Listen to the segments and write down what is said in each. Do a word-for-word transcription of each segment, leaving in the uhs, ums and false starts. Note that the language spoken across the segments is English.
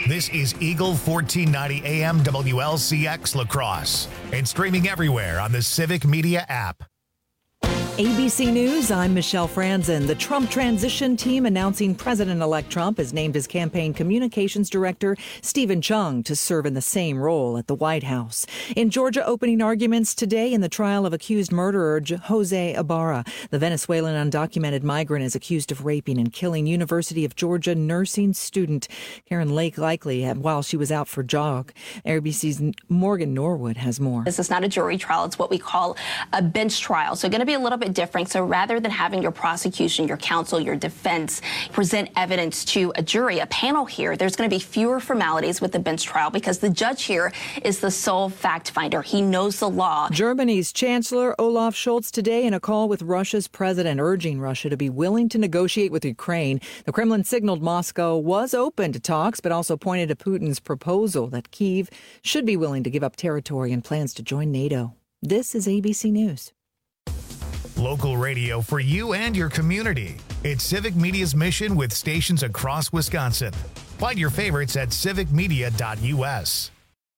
This is Eagle fourteen ninety A M W L C X La Crosse and streaming everywhere on the Civic Media app. A B C News, I'm Michelle Franzen. The Trump transition team announcing President-elect Trump has named his campaign communications director, Stephen Chung, to serve in the same role at the White House. In Georgia, opening arguments today in the trial of accused murderer Jose Ibarra. The Venezuelan undocumented migrant is accused of raping and killing University of Georgia nursing student Karen Lake Likely while she was out for jog. A B C's Morgan Norwood has more. This is not a jury trial. It's what we call a bench trial. So going to be a little bit different. So rather than having your prosecution, your counsel, your defense present evidence to a jury, a panel here, there's going to be fewer formalities with the bench trial because the judge here is the sole fact finder. He knows the law. Germany's Chancellor Olaf Scholz today in a call with Russia's president, urging Russia to be willing to negotiate with Ukraine. The Kremlin signaled Moscow was open to talks, but also pointed to Putin's proposal that Kyiv should be willing to give up territory and plans to join NATO. This is A B C News. Local radio for you and your community. It's Civic Media's mission with stations across Wisconsin. Find your favorites at civic media dot U S.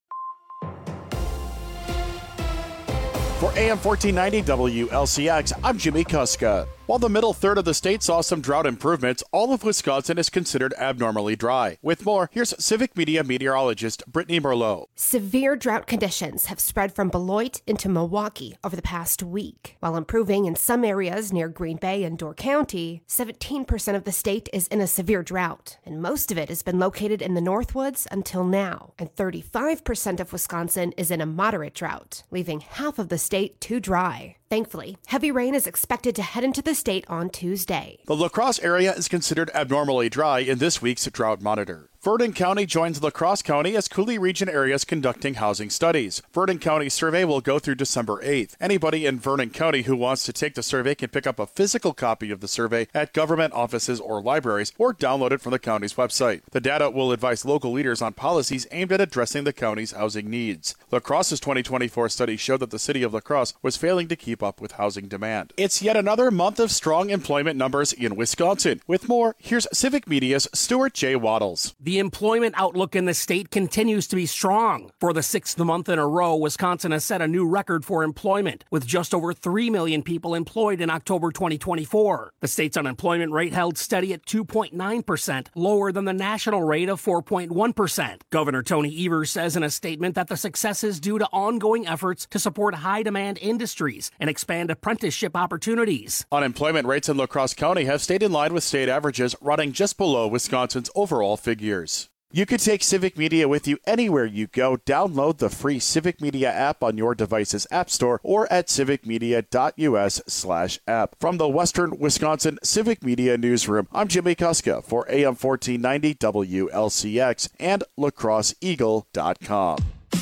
For A M fourteen ninety W L C X, I'm Jimmy Kuska. While the middle third of the state saw some drought improvements, all of Wisconsin is considered abnormally dry. With more, here's Civic Media meteorologist Brittany Merlot. Severe drought conditions have spread from Beloit into Milwaukee over the past week. While improving in some areas near Green Bay and Door County, seventeen percent of the state is in a severe drought, and most of it has been located in the Northwoods until now. And thirty-five percent of Wisconsin is in a moderate drought, leaving half of the state too dry. Thankfully, heavy rain is expected to head into the state on Tuesday. The La Crosse area is considered abnormally dry in this week's drought monitor. Vernon County joins La Crosse County as Coulee region areas conducting housing studies. Vernon County's survey will go through December eighth. Anybody in Vernon County who wants to take the survey can pick up a physical copy of the survey at government offices or libraries or download it from the county's website. The data will advise local leaders on policies aimed at addressing the county's housing needs. La Crosse's twenty twenty-four study showed that the city of La Crosse was failing to keep up with housing demand. It's yet another month of strong employment numbers in Wisconsin. With more, here's Civic Media's Stuart J. Waddles. The employment outlook in the state continues to be strong. For the sixth month in a row, Wisconsin has set a new record for employment, with just over three million people employed in October twenty twenty-four. The state's unemployment rate held steady at two point nine percent, lower than the national rate of four point one percent. Governor Tony Evers says in a statement that the success is due to ongoing efforts to support high-demand industries and expand apprenticeship opportunities. Unemployment rates in La Crosse County have stayed in line with state averages, running just below Wisconsin's overall figures. You can take Civic Media with you anywhere you go. Download the free Civic Media app on your device's app store or at civic media dot U S slash app. From the Western Wisconsin Civic Media Newsroom, I'm Jimmy Kuska for A M fourteen ninety W L C X and la crosse eagle dot com.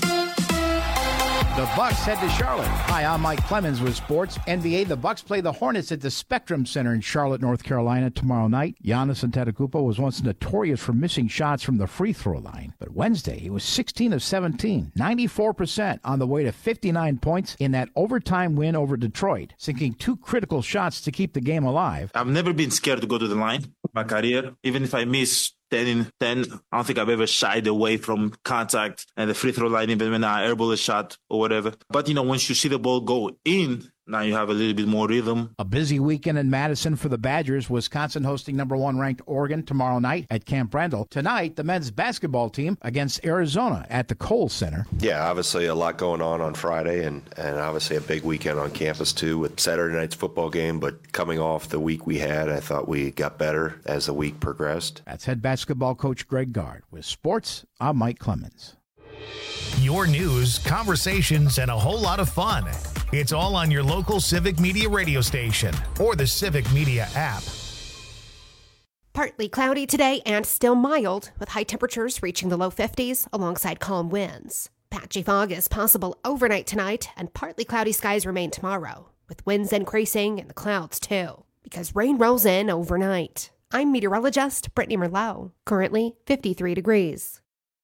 The Bucks head to Charlotte. Hi, I'm Mike Clemens with Sports. N B A, the Bucks play the Hornets at the Spectrum Center in Charlotte, North Carolina tomorrow night. Giannis Antetokounmpo was once notorious for missing shots from the free throw line. But Wednesday, he was sixteen of seventeen, ninety-four percent on the way to fifty-nine points in that overtime win over Detroit, sinking two critical shots to keep the game alive. I've never been scared to go to the line in my career. Even if I miss ten in ten, I don't think I've ever shied away from contact and the free throw line, even when I airball a shot or whatever. But, you know, once you see the ball go in, now you have a little bit more rhythm. A busy weekend in Madison for the Badgers. Wisconsin hosting number one ranked Oregon tomorrow night at Camp Randall. Tonight, the men's basketball team against Arizona at the Kohl Center. Yeah, obviously a lot going on on Friday, and, and obviously a big weekend on campus too with Saturday night's football game. But coming off the week we had, I thought we got better as the week progressed. That's head basketball coach Greg Gard. With sports, I'm Mike Clemens. Your news, conversations, and a whole lot of fun. It's all on your local Civic Media radio station or the Civic Media app. Partly cloudy today and still mild, with high temperatures reaching the low fifties alongside calm winds. Patchy fog is possible overnight tonight, and partly cloudy skies remain tomorrow, with winds increasing and the clouds too, because rain rolls in overnight. I'm meteorologist Brittany Merlot, currently fifty-three degrees.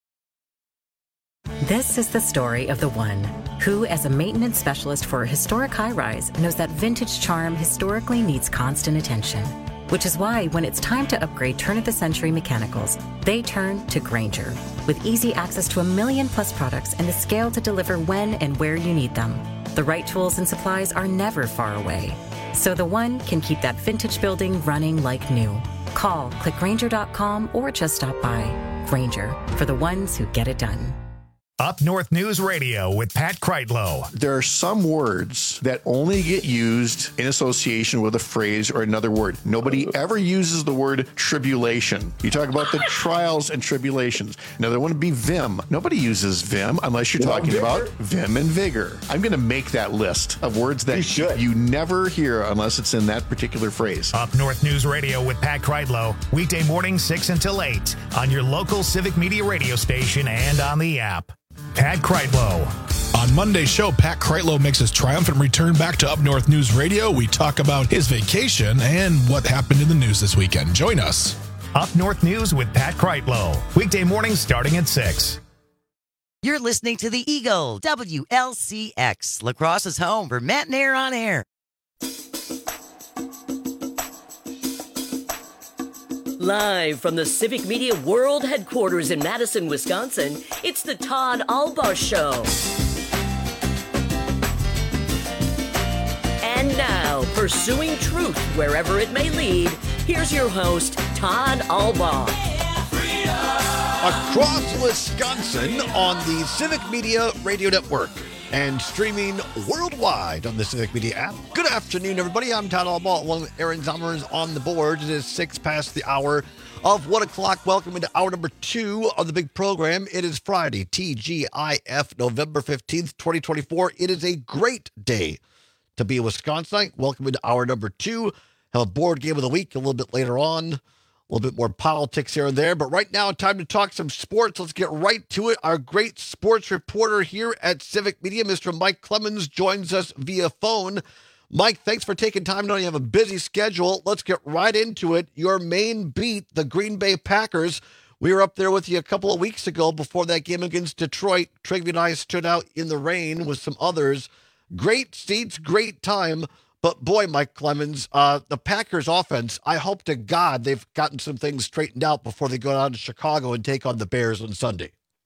This is the story of the one who, as a maintenance specialist for a historic high-rise, knows that vintage charm historically needs constant attention. which is why when it's time to upgrade turn-of-the-century mechanicals, they turn to Grainger. With easy access to a million plus products and the scale to deliver when and where you need them. The right tools and supplies are never far away. So the one can keep that vintage building running like new. Call, click Grainger dot com, or just stop by. Grainger, for the ones who get it done. Up North News Radio with Pat Kreitlow. There are some words that only get used in association with a phrase or another word. Nobody ever uses the word tribulation. You talk about the trials and tribulations. Now, there wouldn't be vim. Nobody uses vim unless you're talking about vim and vigor. I'm going to make that list of words that you, you never hear unless it's in that particular phrase. Up North News Radio with Pat Kreitlow. Weekday morning, six until eight on your local Civic Media radio station and on the app. Pat Kreitlow. On Monday's show, Pat Kreitlow makes his triumphant return back to Up North News Radio. We talk about his vacation and what happened in the news this weekend. Join us. Up North News with Pat Kreitlow. Weekday mornings starting at six. You're listening to the Eagle, W L C X, La Crosse's home for Matt and Air on Air. Live from the Civic Media World Headquarters in Madison, Wisconsin, it's the Todd Albaugh Show. And now, pursuing truth wherever it may lead, here's your host, Todd Albaugh. Across Wisconsin on the Civic Media Radio Network and streaming worldwide on the Civic Media app. Good afternoon, everybody. I'm Todd Albaugh, along with Aaron Zommers on the board. It is six past the hour of one o'clock. Welcome into hour number two of the big program. It is Friday, T G I F, November fifteenth, twenty twenty-four. It is a great day to be a Wisconsinite. Welcome into hour number two. Have a board game of the week a little bit later on. A little bit more politics here and there. But right now, time to talk some sports. Let's get right to it. Our great sports reporter here at Civic Media, Mister Mike Clemens, joins us via phone. Mike, thanks for taking time. I know you have a busy schedule. Let's get right into it. Your main beat, the Green Bay Packers. We were up there with you a couple of weeks ago before that game against Detroit. Trigby and I stood out in the rain with some others. Great seats, great time. But boy, Mike Clemens, uh, the Packers offense, I hope to God they've gotten some things straightened out before they go down to Chicago and take on the Bears on Sunday.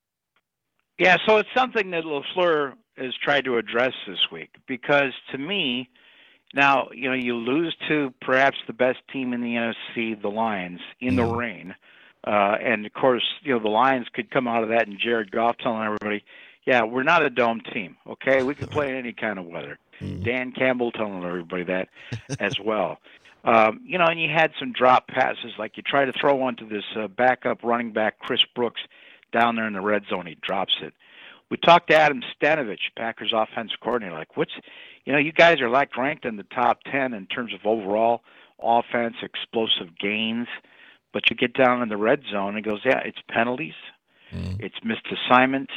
Yeah, so it's something that LaFleur has tried to address this week because to me, now, you know, you lose to perhaps the best team in the N F C, the Lions, in mm. the rain. Uh, and, of course, you know, the Lions could come out of that and Jared Goff telling everybody, yeah, we're not a dome team, okay? We can play in any kind of weather. Mm. Dan Campbell telling everybody that as well. Um, you know, and you had some drop passes, like you try to throw one to this uh, backup running back, Chris Brooks, down there in the red zone. He drops it. We talked to Adam Stanovich, Packers offensive coordinator, like, what's, you know, you guys are like ranked in the top ten in terms of overall offense, explosive gains, but you get down in the red zone and he goes, yeah, it's penalties, mm. it's missed assignments.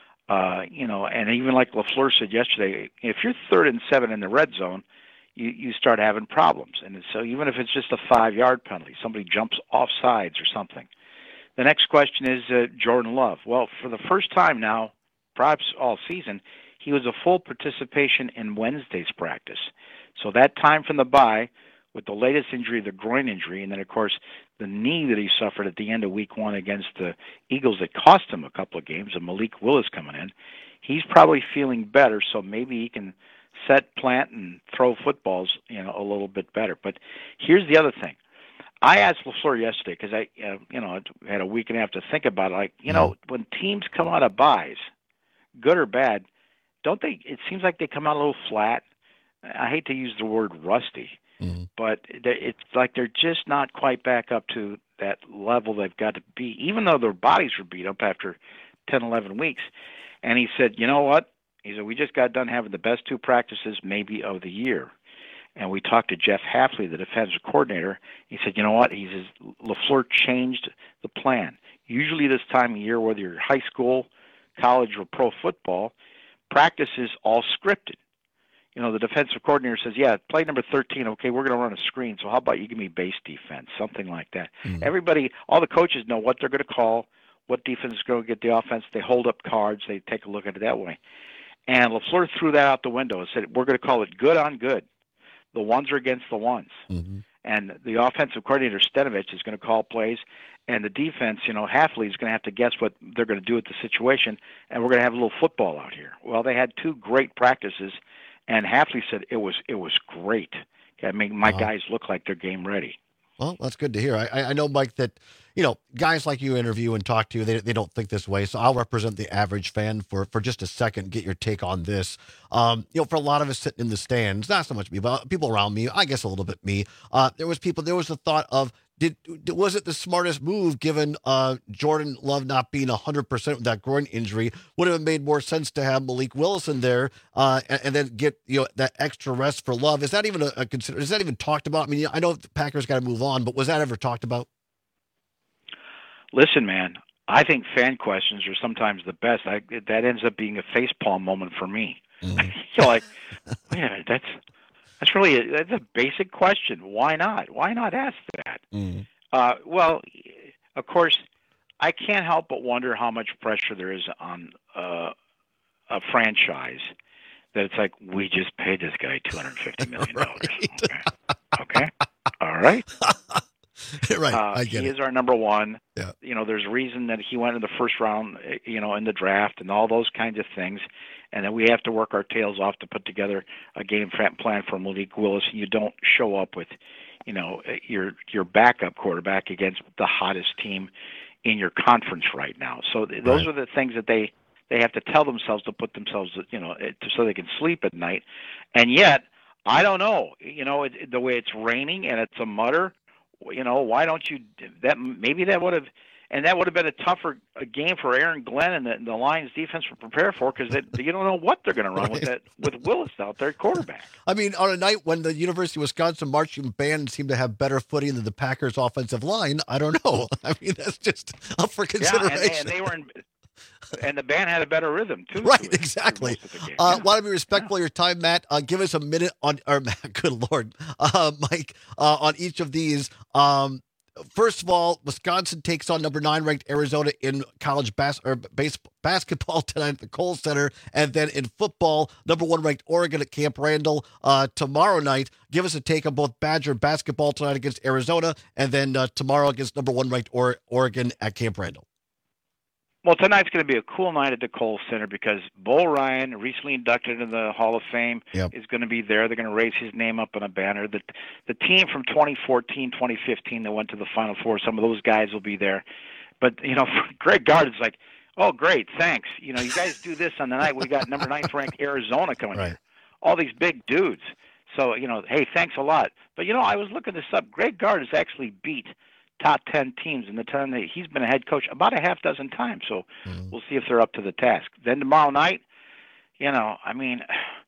Uh, you know, and even like LaFleur said yesterday, if you're third and seven in the red zone, you, you start having problems. And so even if it's just a five-yard penalty, somebody jumps off sides or something. The next question is uh, Jordan Love. Well, for the first time now, perhaps all season, he was a full participation in Wednesday's practice. So that time from the bye, with the latest injury, the groin injury, and then, of course, the knee that he suffered at the end of week one against the Eagles that cost him a couple of games, and Malik Willis coming in, he's probably feeling better, so maybe he can set, plant, and throw footballs, you know, a little bit better. But here's the other thing. I asked LaFleur yesterday because I, uh, you know, I had a week and a half to think about it. Like, you know, when teams come out of buys, good or bad, don't they? It seems like they come out a little flat. I hate to use the word rusty. Mm-hmm. But it's like they're just not quite back up to that level they've got to be, even though their bodies were beat up after ten, eleven weeks. And he said, you know what? He said, we just got done having the best two practices maybe of the year. And we talked to Jeff Hafley, the defensive coordinator. He said, you know what? He says, LaFleur changed the plan. Usually this time of year, whether you're high school, college, or pro football, practice is all scripted. You know, the defensive coordinator says, yeah, play number thirteen, okay, we're going to run a screen, so how about you give me base defense, something like that. Mm-hmm. Everybody, all the coaches know what they're going to call, what defense is going to get the offense. They hold up cards. They take a look at it that way. And LaFleur threw that out the window and said, we're going to call it good on good. The ones are against the ones. Mm-hmm. and the offensive coordinator Stenovich is going to call plays, and the defense, you know, Hafley is going to have to guess what they're going to do with the situation, and we're going to have a little football out here. Well, they had two great practices, and Hafley said it was it was great. I mean, my wow. guys look like they're game ready. Well, that's good to hear. I, I know, Mike, that, you know, guys like you interview and talk to, they they don't think this way. So I'll represent the average fan for, for just a second, get your take on this. Um, you know, for a lot of us sitting in the stands, not so much me, but people around me, I guess a little bit me, uh, there was people, there was the thought of, Did was it the smartest move given uh, Jordan Love not being one hundred percent with that groin injury? Would it have made more sense to have Malik Willis in there uh, and, and then get you know that extra rest for Love? Is that even a, a consider? Is that even talked about? I mean, I know the Packers got to move on, but was that ever talked about? Listen, man, I think fan questions are sometimes the best. I, that ends up being a facepalm moment for me. Mm-hmm. You're like, wait a minute, that's. That's really a, that's a basic question. Why not? Why not ask that? Mm. Uh, well, of course, I can't help but wonder how much pressure there is on uh, a franchise that it's like, we just paid this guy two hundred fifty million dollars. Right. Okay. Okay. All right. Right. Uh, I get he it. is our number one. Yeah. You know, there's a reason that he went in the first round, you know, in the draft and all those kinds of things. And then we have to work our tails off to put together a game plan for Malik Willis. And you don't show up with, you know, your your backup quarterback against the hottest team in your conference right now. So th- those right. are the things that they, they have to tell themselves to put themselves, you know, to, so they can sleep at night. And yet, I don't know, you know, it, the way it's raining and it's a mutter, you know, why don't you that maybe that would have and that would have been a tougher a game for Aaron Glenn and the, the Lions defense to prepare for because you don't know what they're going to run right. with that with Willis out there at quarterback. I mean, on a night when the University of Wisconsin marching band seemed to have better footing than the Packers offensive line, I don't know. I mean, that's just up for consideration. Yeah, and, and they were in, and the band had a better rhythm too. Right, to exactly. Uh, yeah. Want to be respectful yeah. of your time, Matt? Uh, give us a minute on, or good Lord, uh, Mike, uh, on each of these. Um, First of all, Wisconsin takes on number nine ranked Arizona in college bas- or base- basketball tonight at the Kohl Center. And then in football, number one ranked Oregon at Camp Randall uh, tomorrow night. Give us a take on both Badger basketball tonight against Arizona and then uh, tomorrow against number one ranked or- Oregon at Camp Randall. Well, tonight's going to be a cool night at the Kohl Center because Bo Ryan, recently inducted into the Hall of Fame, yep. is going to be there. They're going to raise his name up on a banner. The, the team from twenty fourteen, twenty fifteen that went to the Final Four, some of those guys will be there. But, you know, Greg Gard is like, oh, great, thanks. You know, you guys do this on the night. We got number ninth ranked Arizona coming right. here. All these big dudes. So, you know, hey, thanks a lot. But, you know, I was looking this up. Greg Gard has actually beat top ten teams in the time that he's been a head coach about a half dozen times. So mm-hmm. we'll see if they're up to the task. Then tomorrow night, you know, I mean,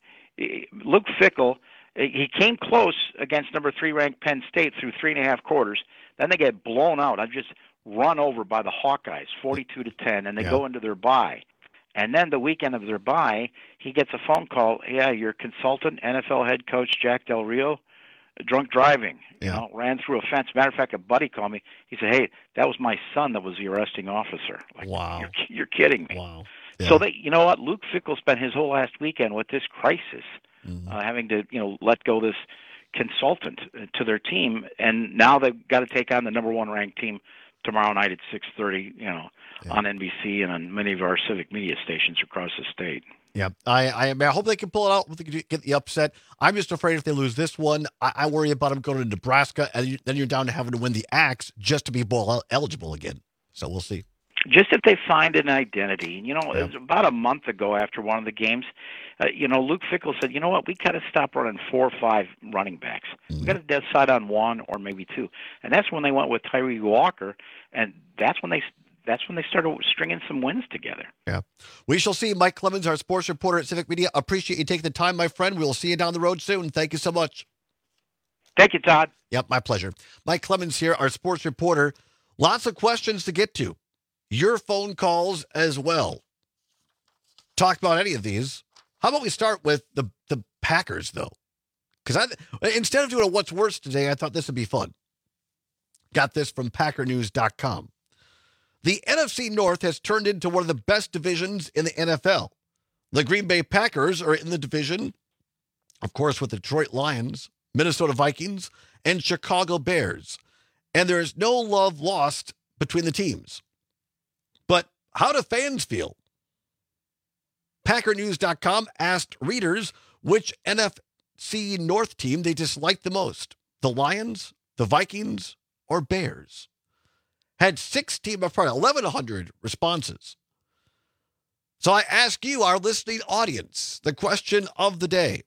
Luke Fickell, he came close against number three ranked Penn State through three and a half quarters. Then they get blown out. I've just run over by the Hawkeyes, forty-two to ten, and they yeah. go into their bye. And then the weekend of their bye, he gets a phone call. Yeah, your consultant, N F L head coach Jack Del Rio, drunk driving, you yeah. know, ran through a fence. Matter of fact, a buddy called me. He said, hey, that was my son that was the arresting officer. Like, wow. You're, you're kidding me. Wow. Yeah. So, they, you know what? Luke Fickell spent his whole last weekend with this crisis, mm-hmm. uh, having to, you know, let go this consultant to their team. And now they've got to take on the number one ranked team tomorrow night at six thirty, you know, yeah. on N B C and on many of our civic media stations across the state. Yeah, I, I I hope they can pull it out. I hope they can get the upset. I'm just afraid if they lose this one, I, I worry about them going to Nebraska, and you, then you're down to having to win the Axe just to be bowl eligible again. So we'll see. Just if they find an identity. You know, yeah. it was about a month ago after one of the games, uh, you know, Luke Fickell said, you know what, we got to stop running four or five running backs. Mm-hmm. We got to decide on one or maybe two. And that's when they went with Tyree Walker, and that's when they That's when they started stringing some wins together. Yeah. We shall see. Mike Clemens, our sports reporter at Civic Media. Appreciate you taking the time, my friend. We will see you down the road soon. Thank you so much. Thank you, Todd. Yep, my pleasure. Mike Clemens here, our sports reporter. Lots of questions to get to. Your phone calls as well. Talk about any of these. How about we start with the, the Packers, though? Because I instead of doing a what's worse today, I thought this would be fun. Got this from Packer News dot com. The N F C North has turned into one of the best divisions in the N F L. The Green Bay Packers are in the division, of course, with the Detroit Lions, Minnesota Vikings, and Chicago Bears. And there is no love lost between the teams. But how do fans feel? Packer News dot com asked readers which N F C North team they disliked the most. The Lions, the Vikings, or Bears? Had six team, eleven hundred responses. So I ask you, our listening audience, the question of the day.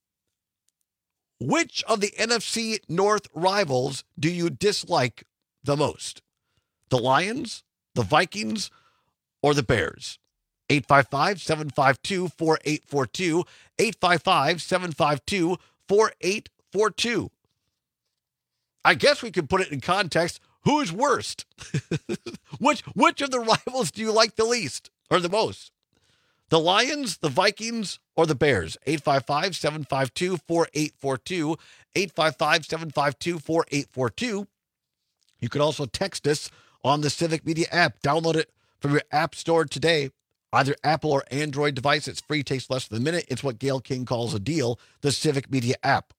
Which of the N F C North rivals do you dislike the most? The Lions, the Vikings, or the Bears? eight five five, seven five two, four eight four two, eight five five, seven five two, four eight four two. I guess we could put it in context. Who's worst? which which of the rivals do you like the least or the most? The Lions, the Vikings, or the Bears? eight five five, seven five two, four eight four two, eight five five, seven five two, four eight four two. You can also text us on the Civic Media app. Download it from your app store today. Either Apple or Android device. It's free, takes less than a minute. It's what Gail King calls a deal, the Civic Media app.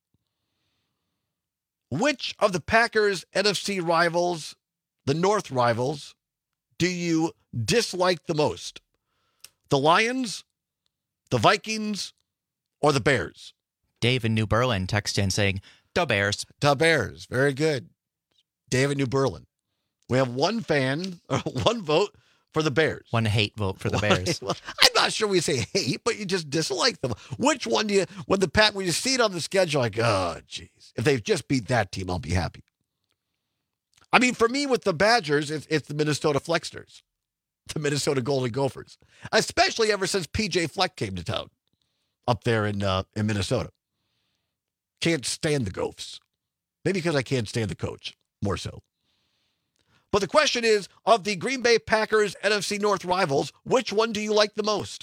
Which of the Packers' N F C rivals, the North rivals, do you dislike the most? The Lions, the Vikings, or the Bears? Dave in New Berlin texted in saying, the Bears. The Bears. Very good. Dave in New Berlin. We have one fan, or one vote for the Bears. One hate vote for the Bears. Well, I'm not sure we say hate, but you just dislike them. Which one do you, when the Pack, when you see it on the schedule, like, oh, geez, if they've just beat that team, I'll be happy. I mean, for me, with the Badgers, it's, it's the Minnesota Flexners, the Minnesota Golden Gophers, especially ever since P J Fleck came to town up there in uh, in Minnesota. Can't stand the Gophs. Maybe because I can't stand the coach, more so. But the question is, of the Green Bay Packers N F C North rivals, which one do you like the most?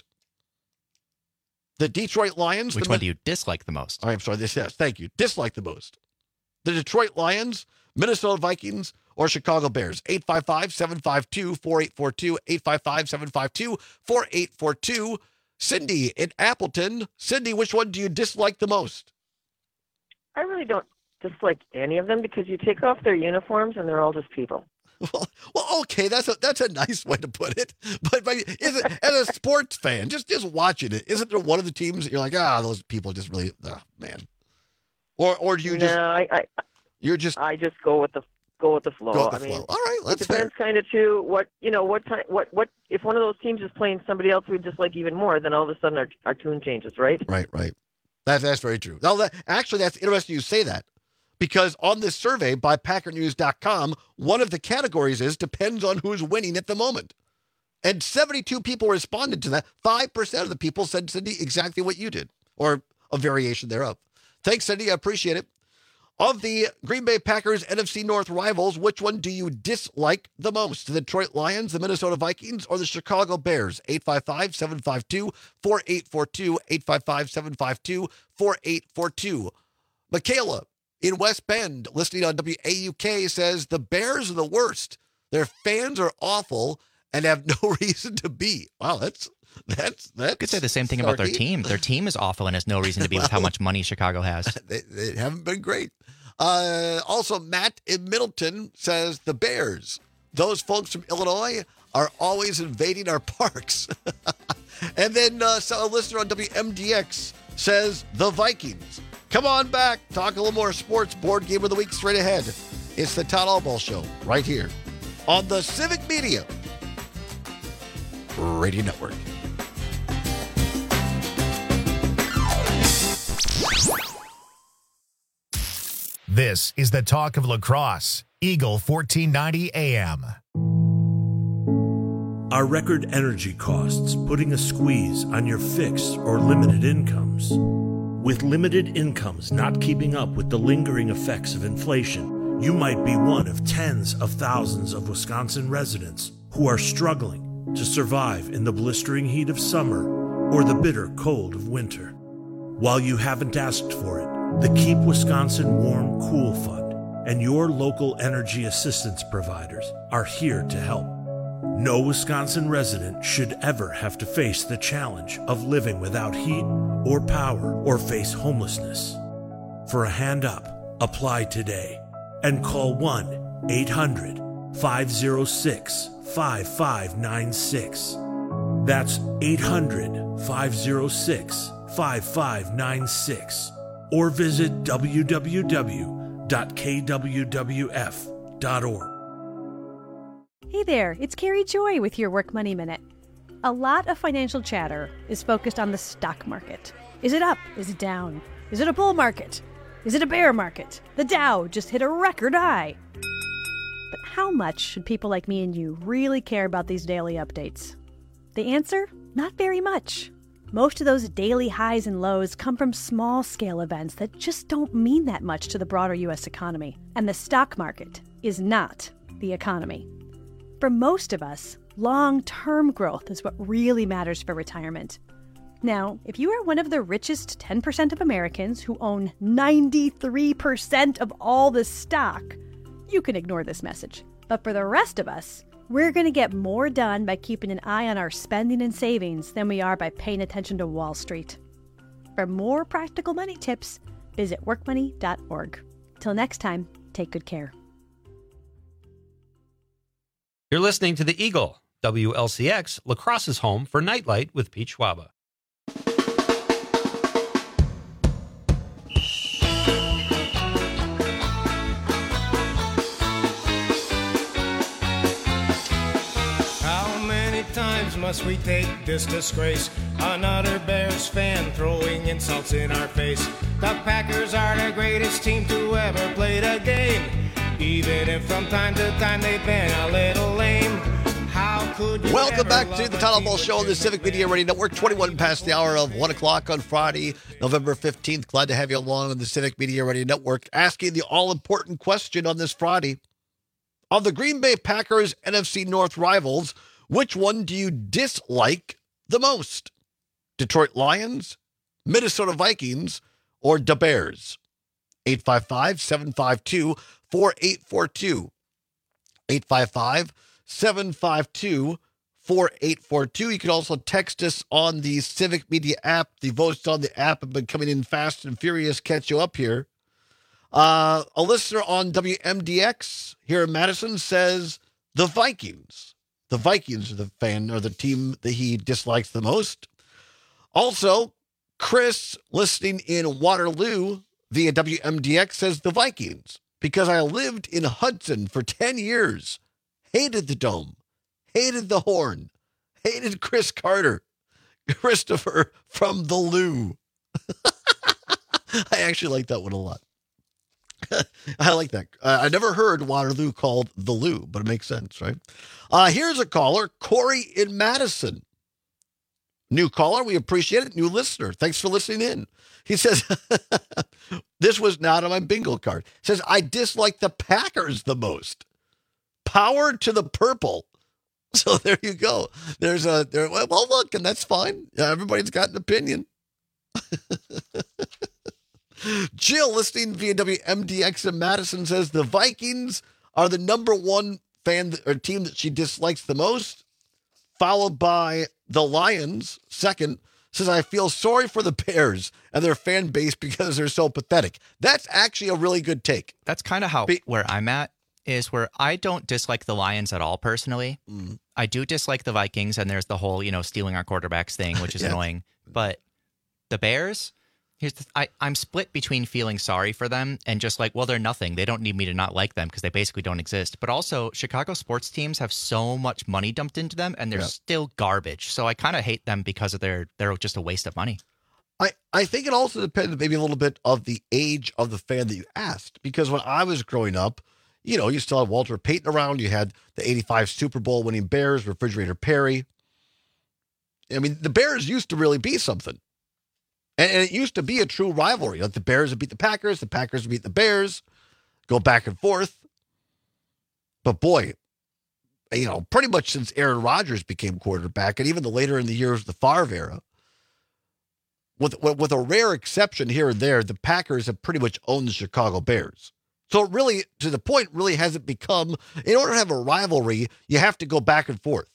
The Detroit Lions? Which the one Min- do you dislike the most? I'm sorry, this yes, thank you. Dislike the most. The Detroit Lions, Minnesota Vikings, or Chicago Bears? eight five five, seven five two, four eight four two, eight five five, seven five two, four eight four two. Cindy in Appleton. Cindy, which one do you dislike the most? I really don't dislike any of them because you take off their uniforms and they're all just people. Well, well, okay, that's a that's a nice way to put it. But, but is it, as a sports fan, just just watching it, isn't there one of the teams that you're like, ah, those people just really, oh, man, or or do you just? No, I, I you're just. I just go with the go with the flow. Go with the I mean, flow. All right, that's it depends kind of too what you know what time what what if one of those teams is playing somebody else we dislike even more, then all of a sudden our our tune changes, right? Right, right. That's that's very true. Now, that, actually, that's interesting you say that. Because on this survey by Packer News dot com, one of the categories is depends on who's winning at the moment. And seventy-two people responded to that. five percent of the people said, Cindy, exactly what you did, or a variation thereof. Thanks, Cindy. I appreciate it. Of the Green Bay Packers N F C North rivals, which one do you dislike the most? The Detroit Lions, the Minnesota Vikings, or the Chicago Bears? eight five five, seven five two, four eight four two, eight five five, seven five two, four eight four two. Michaela in West Bend, listening on W A U K, says the Bears are the worst. Their fans are awful and have no reason to be. Wow, that's that's that's. You could say the same thing about their team. Their team is awful and has no reason to be with how much money Chicago has. They, they haven't been great. Uh, also, Matt in Middleton says the Bears. Those folks from Illinois are always invading our parks. And then uh, so a listener on W M D X says the Vikings. Come on back. Talk a little more sports. Board game of the week straight ahead. It's the Todd Albaugh Show right here on the Civic Media Radio Network. This is the talk of lacrosse. Eagle fourteen ninety A M. Are record energy costs putting a squeeze on your fixed or limited incomes? With limited incomes not keeping up with the lingering effects of inflation, you might be one of tens of thousands of Wisconsin residents who are struggling to survive in the blistering heat of summer or the bitter cold of winter. While you haven't asked for it, the Keep Wisconsin Warm Cool Fund and your local energy assistance providers are here to help. No Wisconsin resident should ever have to face the challenge of living without heat or power or face homelessness. For a hand up, Apply today and call one eight hundred five oh six five five nine six. That's eight hundred five oh six five five nine six. Or visit w w w dot k w w f dot org. Hey there, it's Carrie Joy with your Work Money Minute. A lot of financial chatter is focused on the stock market. Is it up? Is it down? Is it a bull market? Is it a bear market? The Dow just hit a record high. But how much should people like me and you really care about these daily updates? The answer? Not very much. Most of those daily highs and lows come from small-scale events that just don't mean that much to the broader U S economy. And the stock market is not the economy. For most of us, long-term growth is what really matters for retirement. Now, if you are one of the richest ten percent of Americans who own ninety-three percent of all the stock, you can ignore this message. But for the rest of us, we're going to get more done by keeping an eye on our spending and savings than we are by paying attention to Wall Street. For more practical money tips, visit work money dot org. Till next time, take good care. You're listening to The Eagle, W L C X, La Crosse's home for Nightlight with Pete Schwaba. Times must we take this disgrace? Another Bears fan throwing insults in our face. The Packers are the greatest team to ever play the game, even if from time to time they've been a little lame. How could you Welcome back to the Todd Ball Show on the Civic Media Radio Network, twenty-one past the hour of one o'clock on Friday, November fifteenth. Glad to have you along on the Civic Media Radio Network, asking the all-important question on this Friday. Of the Green Bay Packers N F C North rivals, which one do you dislike the most? Detroit Lions, Minnesota Vikings, or the Bears? eight five five, seven five two, four eight four two. eight five five, seven five two, four eight four two. You can also text us on the Civic Media app. The votes on the app have been coming in fast and furious. Catch you up here. Uh, a listener on W M D X here in Madison says the Vikings. The Vikings are the fan or the team that he dislikes the most. Also, Chris, listening in Waterloo via W M D X, says the Vikings because I lived in Hudson for ten years. Hated the Dome. Hated the Horn. Hated Chris Carter. Christopher from the Lou. I actually like that one a lot. I like that. Uh, I never heard Waterloo called the Lou, but it makes sense, right? Uh, here's a caller, Corey in Madison. New caller, we appreciate it. New listener. Thanks for listening in. He says, this was not on my bingo card. Says, I dislike the Packers the most. Power to the purple. So there you go. There's a, there, well, look, and that's fine. Everybody's got an opinion. Jill, listening via W M D X in Madison, says the Vikings are the number one fan or team that she dislikes the most, followed by the Lions. Second, says I feel sorry for the Bears and their fan base because they're so pathetic. That's actually a really good take. That's kind of how Be- where I'm at is where I don't dislike the Lions at all personally. Mm. I do dislike the Vikings, and there's the whole, you know, stealing our quarterbacks thing, which is yeah. annoying. But the Bears. Here's the, I, I'm split between feeling sorry for them and just like, well, they're nothing. They don't need me to not like them because they basically don't exist. But also, Chicago sports teams have so much money dumped into them, and they're yeah. still garbage. So I kind of hate them because of their they're just a waste of money. I, I think it also depends maybe a little bit of the age of the fan that you asked. Because when I was growing up, you know, you still had Walter Payton around. You had the eighty-five Super Bowl winning Bears, Refrigerator Perry. I mean, the Bears used to really be something. And it used to be a true rivalry. Like the Bears would beat the Packers, the Packers would beat the Bears, go back and forth. But boy, you know, pretty much since Aaron Rodgers became quarterback, and even the later in the years of the Favre era, with, with a rare exception here and there, the Packers have pretty much owned the Chicago Bears. So it really, to the point, really hasn't become, in order to have a rivalry, you have to go back and forth.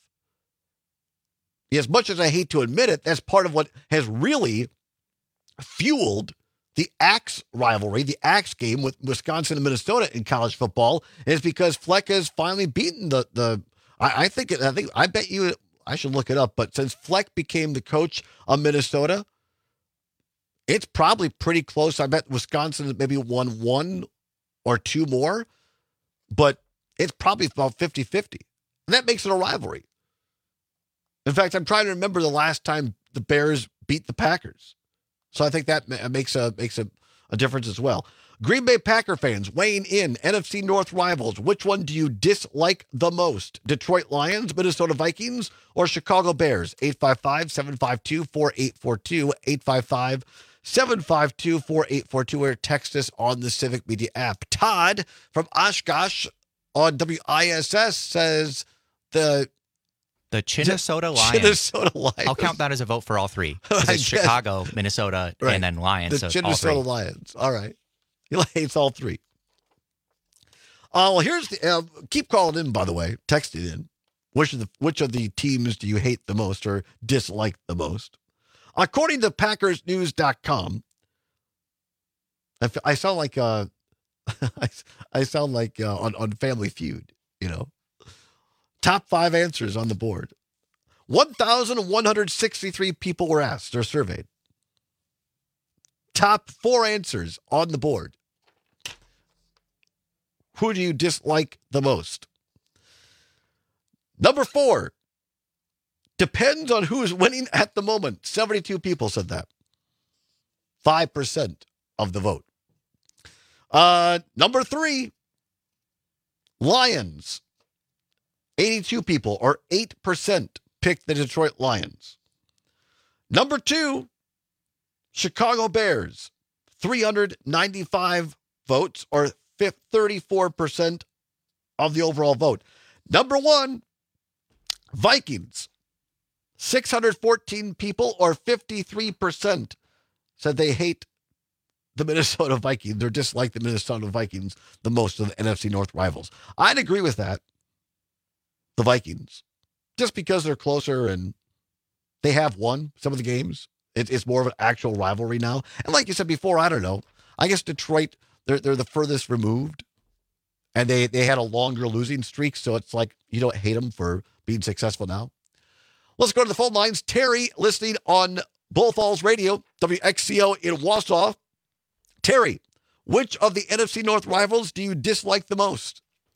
As much as I hate to admit it, that's part of what has really fueled the Axe rivalry, the Axe game with Wisconsin and Minnesota in college football, is because Fleck has finally beaten the the. I, I think it, I think I bet you I should look it up, but since Fleck became the coach of Minnesota, it's probably pretty close. I bet Wisconsin maybe won one or two more, but it's probably about fifty-fifty. And that makes it a rivalry. In fact, I'm trying to remember the last time the Bears beat the Packers. So I think that makes a makes a, a difference as well. Green Bay Packer fans weighing in, N F C North rivals. Which one do you dislike the most? Detroit Lions, Minnesota Vikings, or Chicago Bears? eight five five, seven five two, four eight four two, eight five five, seven five two, four eight four two, or text us on the Civic Media app. Todd from Oshkosh on W I S S says the The Minnesota Lions. Minnesota Lions. I'll count that as a vote for all three. It's Chicago, Minnesota, right. and then Lions. The so Minnesota all Lions. All right. He hates all three. Oh, well, here's the. Uh, keep calling in, by the way. Text it in. Which of the which of the teams do you hate the most or dislike the most? According to Packers News dot com, I, I sound like uh, I, I sound like uh, on on Family Feud. You know. Top five answers on the board. one thousand one hundred sixty-three people were asked or surveyed. Top four answers on the board. Who do you dislike the most? Number four. Depends on who's winning at the moment. seventy-two people said that. five percent of the vote. Uh, number three. Lions. eighty-two people, or eight percent, picked the Detroit Lions. Number two, Chicago Bears. three hundred ninety-five votes, or thirty-four percent of the overall vote. Number one, Vikings. six hundred fourteen people, or fifty-three percent, said they hate the Minnesota Vikings or dislike the Minnesota Vikings the most of the N F C North rivals. I'd agree with that. The Vikings, just because they're closer and they have won some of the games. It, it's more of an actual rivalry now. And like you said before, I don't know. I guess Detroit, they're they're the furthest removed, and they, they had a longer losing streak, so it's like you don't hate them for being successful now. Let's go to the phone lines. Terry, listening on Bull Falls Radio, W X C O in Wausau. Terry, which of the N F C North rivals do you dislike the most?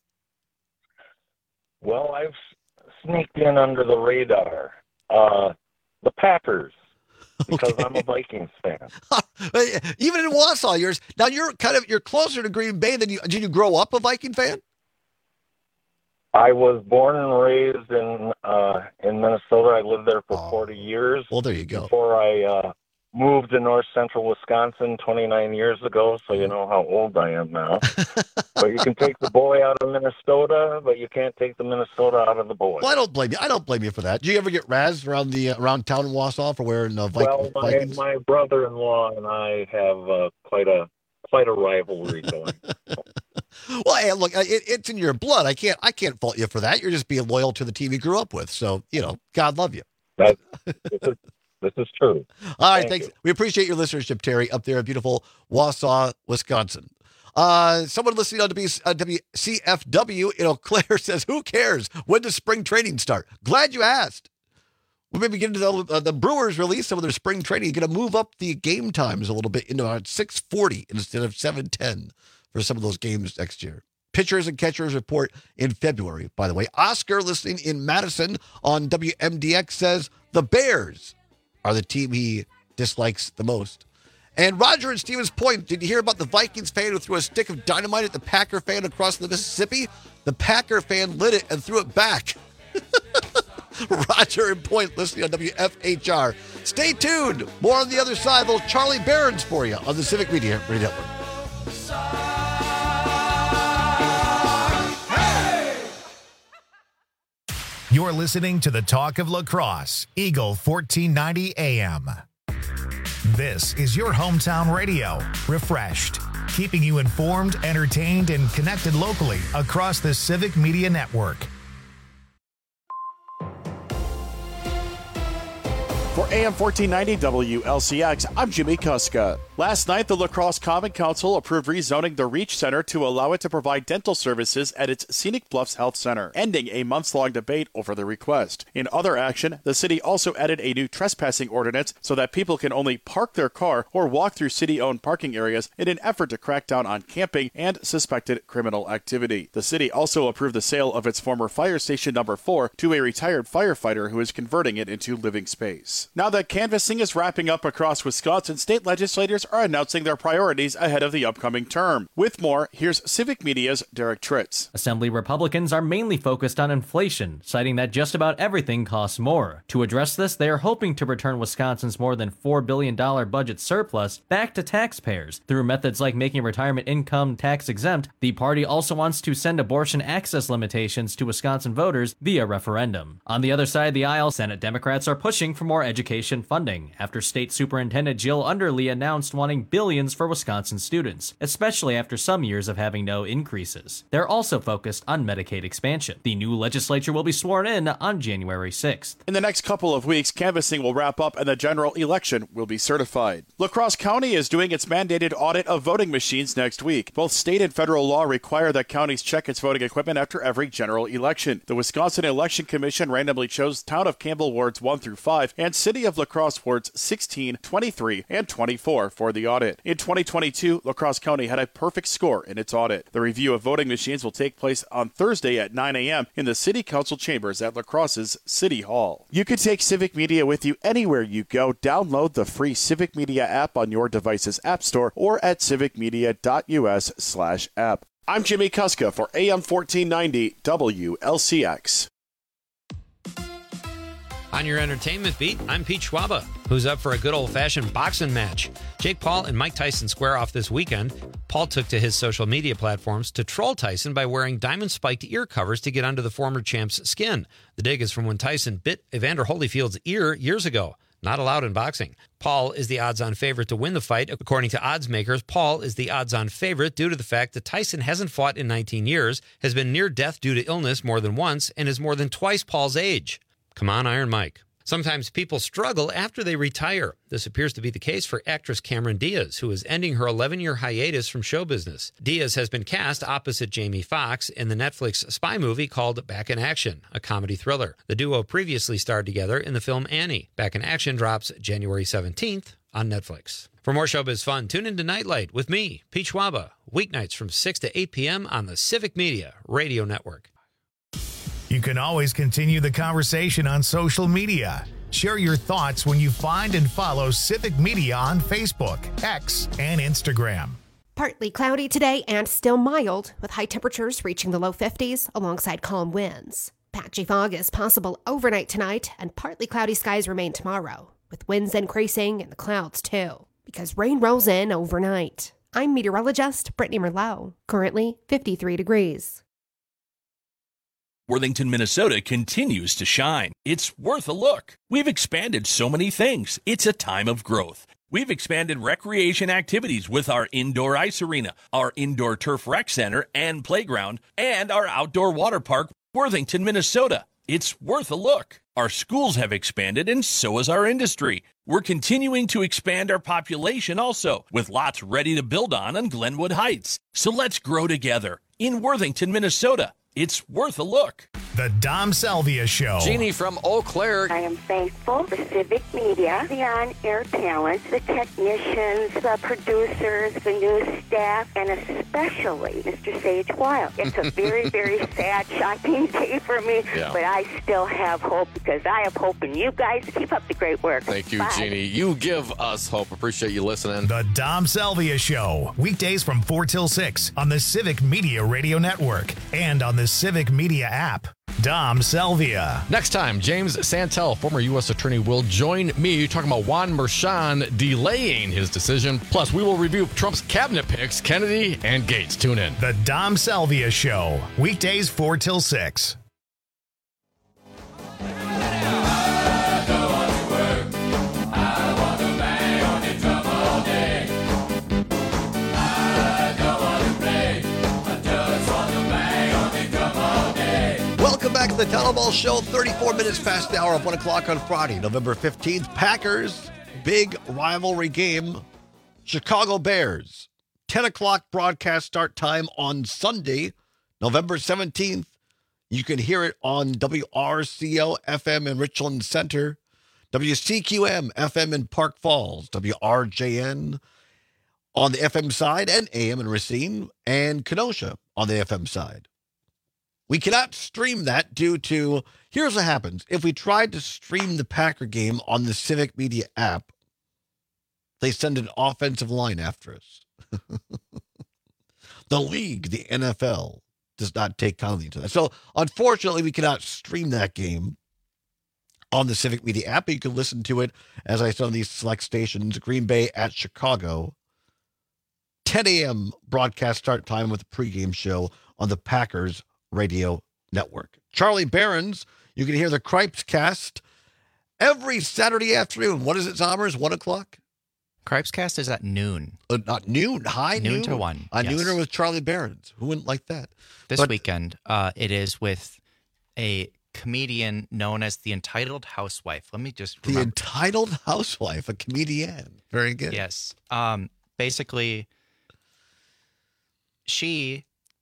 Well, I've sneaked in under the radar. Uh, the Packers, because okay. I'm a Vikings fan. Even in Wausau, yours now you're kind of you're closer to Green Bay than you. Did you grow up a Viking fan? I was born and raised in uh, in Minnesota. I lived there for oh. forty years. Well, there you go. Before I uh, moved to north central Wisconsin twenty-nine years ago, so you know how old I am now. But you can take the boy out of Minnesota, but you can't take the Minnesota out of the boy. Well, I don't blame you. I don't blame you for that. Do you ever get razzed around the uh, around town in Wausau for wearing uh, Viking, well, my, Vikings? my brother-in-law and I have uh, quite a quite a rivalry going. Well, hey, look, it, it's in your blood. I can't I can't fault you for that. You're just being loyal to the team you grew up with. So you know, God love you. That, this, is, this is true. All right, Thank thanks. You. We appreciate your listenership, Terry, up there in beautiful Wausau, Wisconsin. Uh, someone listening on W C F W in Eau Claire says, who cares? When does spring training start? Glad you asked. We're maybe getting to the, uh, the Brewers release some of their spring training. You're going to move up the game times a little bit into about six forty instead of seven ten for some of those games next year. Pitchers and catchers report in February, by the way. Oscar, listening in Madison on W M D X, says the Bears are the team he dislikes the most. And Roger in Stevens Point, did you hear about the Vikings fan who threw a stick of dynamite at the Packer fan across the Mississippi? The Packer fan lit it and threw it back. Roger in Point, listening on W F H R. Stay tuned. More on the other side. Little Charlie Barons for you on the Civic Media Radio Network. You're listening to the Talk of Lacrosse, Eagle fourteen ninety A M. This is your hometown radio, refreshed, keeping you informed, entertained, and connected locally across the Civic Media Network. For A M fourteen ninety W L C X, I'm Jimmy Kuska. Last night, the La Crosse Common Council approved rezoning the Reach Center to allow it to provide dental services at its Scenic Bluffs Health Center, ending a months-long debate over the request. In other action, the city also added a new trespassing ordinance so that people can only park their car or walk through city-owned parking areas in an effort to crack down on camping and suspected criminal activity. The city also approved the sale of its former fire station number four to a retired firefighter who is converting it into living space. Now that canvassing is wrapping up across Wisconsin, state legislators are announcing their priorities ahead of the upcoming term. With more, here's Civic Media's Derek Tritz. Assembly Republicans are mainly focused on inflation, citing that just about everything costs more. To address this, they are hoping to return Wisconsin's more than four billion dollars budget surplus back to taxpayers through methods like making retirement income tax exempt. The party also wants to send abortion access limitations to Wisconsin voters via referendum. On the other side of the aisle, Senate Democrats are pushing for more education funding after State Superintendent Jill Underly announced wanting billions for Wisconsin students, especially after some years of having no increases. They're also focused on Medicaid expansion. The new legislature will be sworn in on January sixth. In the next couple of weeks, canvassing will wrap up and the general election will be certified. La Crosse County is doing its mandated audit of voting machines next week. Both state and federal law require that counties check its voting equipment after every general election. The Wisconsin Election Commission randomly chose Town of Campbell wards one through five and City of La Crosse wards sixteen, twenty-three, and twenty-four for the audit. In twenty twenty-two, La Crosse County had a perfect score in its audit. The review of voting machines will take place on Thursday at nine a.m. in the City Council chambers at La Crosse's City Hall. You can take Civic Media with you anywhere you go. Download the free Civic Media app on your device's app store or at civicmedia.us slash app. I'm Jimmy Kuska for A M fourteen ninety W L C X. On your entertainment beat, I'm Pete Schwaba, who's up for a good old-fashioned boxing match. Jake Paul and Mike Tyson square off this weekend. Paul took to his social media platforms to troll Tyson by wearing diamond-spiked ear covers to get under the former champ's skin. The dig is from when Tyson bit Evander Holyfield's ear years ago. Not allowed in boxing. Paul is the odds-on favorite to win the fight. According to odds makers, Paul is the odds-on favorite due to the fact that Tyson hasn't fought in nineteen years, has been near death due to illness more than once, and is more than twice Paul's age. Come on, Iron Mike. Sometimes people struggle after they retire. This appears to be the case for actress Cameron Diaz, who is ending her eleven-year hiatus from show business. Diaz has been cast opposite Jamie Foxx in the Netflix spy movie called Back in Action, a comedy thriller. The duo previously starred together in the film Annie. Back in Action drops January seventeenth on Netflix. For more showbiz fun, tune into Nightlight with me, Pete Schwaba, weeknights from six to eight p.m. on the Civic Media Radio Network. You can always continue the conversation on social media. Share your thoughts when you find and follow Civic Media on Facebook, X, and Instagram. Partly cloudy today and still mild, with high temperatures reaching the low fifties alongside calm winds. Patchy fog is possible overnight tonight, and partly cloudy skies remain tomorrow, with winds increasing and the clouds too, because rain rolls in overnight. I'm meteorologist Brittany Merlot, currently fifty-three degrees. Worthington, Minnesota continues to shine. It's worth a look. We've expanded so many things. It's a time of growth. We've expanded recreation activities with our indoor ice arena, our indoor turf rec center and playground, and our outdoor water park, Worthington, Minnesota. It's worth a look. Our schools have expanded, and so has our industry. We're continuing to expand our population also, with lots ready to build on on Glenwood Heights. So let's grow together in Worthington, Minnesota. It's worth a look. The Dom Salvia Show. Jeannie from Eau Claire. I am thankful for Civic Media, the on-air talent, the technicians, the producers, the news staff, and especially Mister Sage Wild. It's a very, very sad, shocking day for me, yeah. But I still have hope because I have hope in you guys. Keep up the great work. Thank you, Bye. Jeannie. You give us hope. Appreciate you listening. The Dom Salvia Show. Weekdays from four till six on the Civic Media Radio Network and on the Civic Media app. Dom Salvia. Next time, James Santel, former U S attorney, will join me talking about Juan Merchan delaying his decision. Plus, we will review Trump's cabinet picks, Kennedy and Gates. Tune in. The Dom Salvia Show. Weekdays four till six. back to the Telecom Show, thirty-four minutes past the hour of one o'clock on Friday, November fifteenth. Packers, big rivalry game. Chicago Bears, ten o'clock broadcast start time on Sunday, November seventeenth. You can hear it on W R C O F M in Richland Center, W C Q M F M in Park Falls, W R J N on the F M side, and A M in Racine, and Kenosha on the F M side. We cannot stream that due to, here's what happens. If we tried to stream the Packer game on the Civic Media app, they send an offensive line after us. The league, the N F L, does not take kindly to that. So, unfortunately, we cannot stream that game on the Civic Media app. You can listen to it, as I said, on these select stations, Green Bay at Chicago. ten a.m. broadcast start time with the pregame show on the Packers Radio Network. Charlie Barons, you can hear the Cripes Cast every Saturday afternoon. What is it, Zommers? One o'clock? Cripes Cast is at noon. Uh, not noon, high noon. Noon to one. A yes. nooner with Charlie Barons. Who wouldn't like that? This But- weekend, uh, it is with a comedian known as the Entitled Housewife. Let me just The remember. Entitled Housewife, a comedian. Very good. Yes. Um, basically, she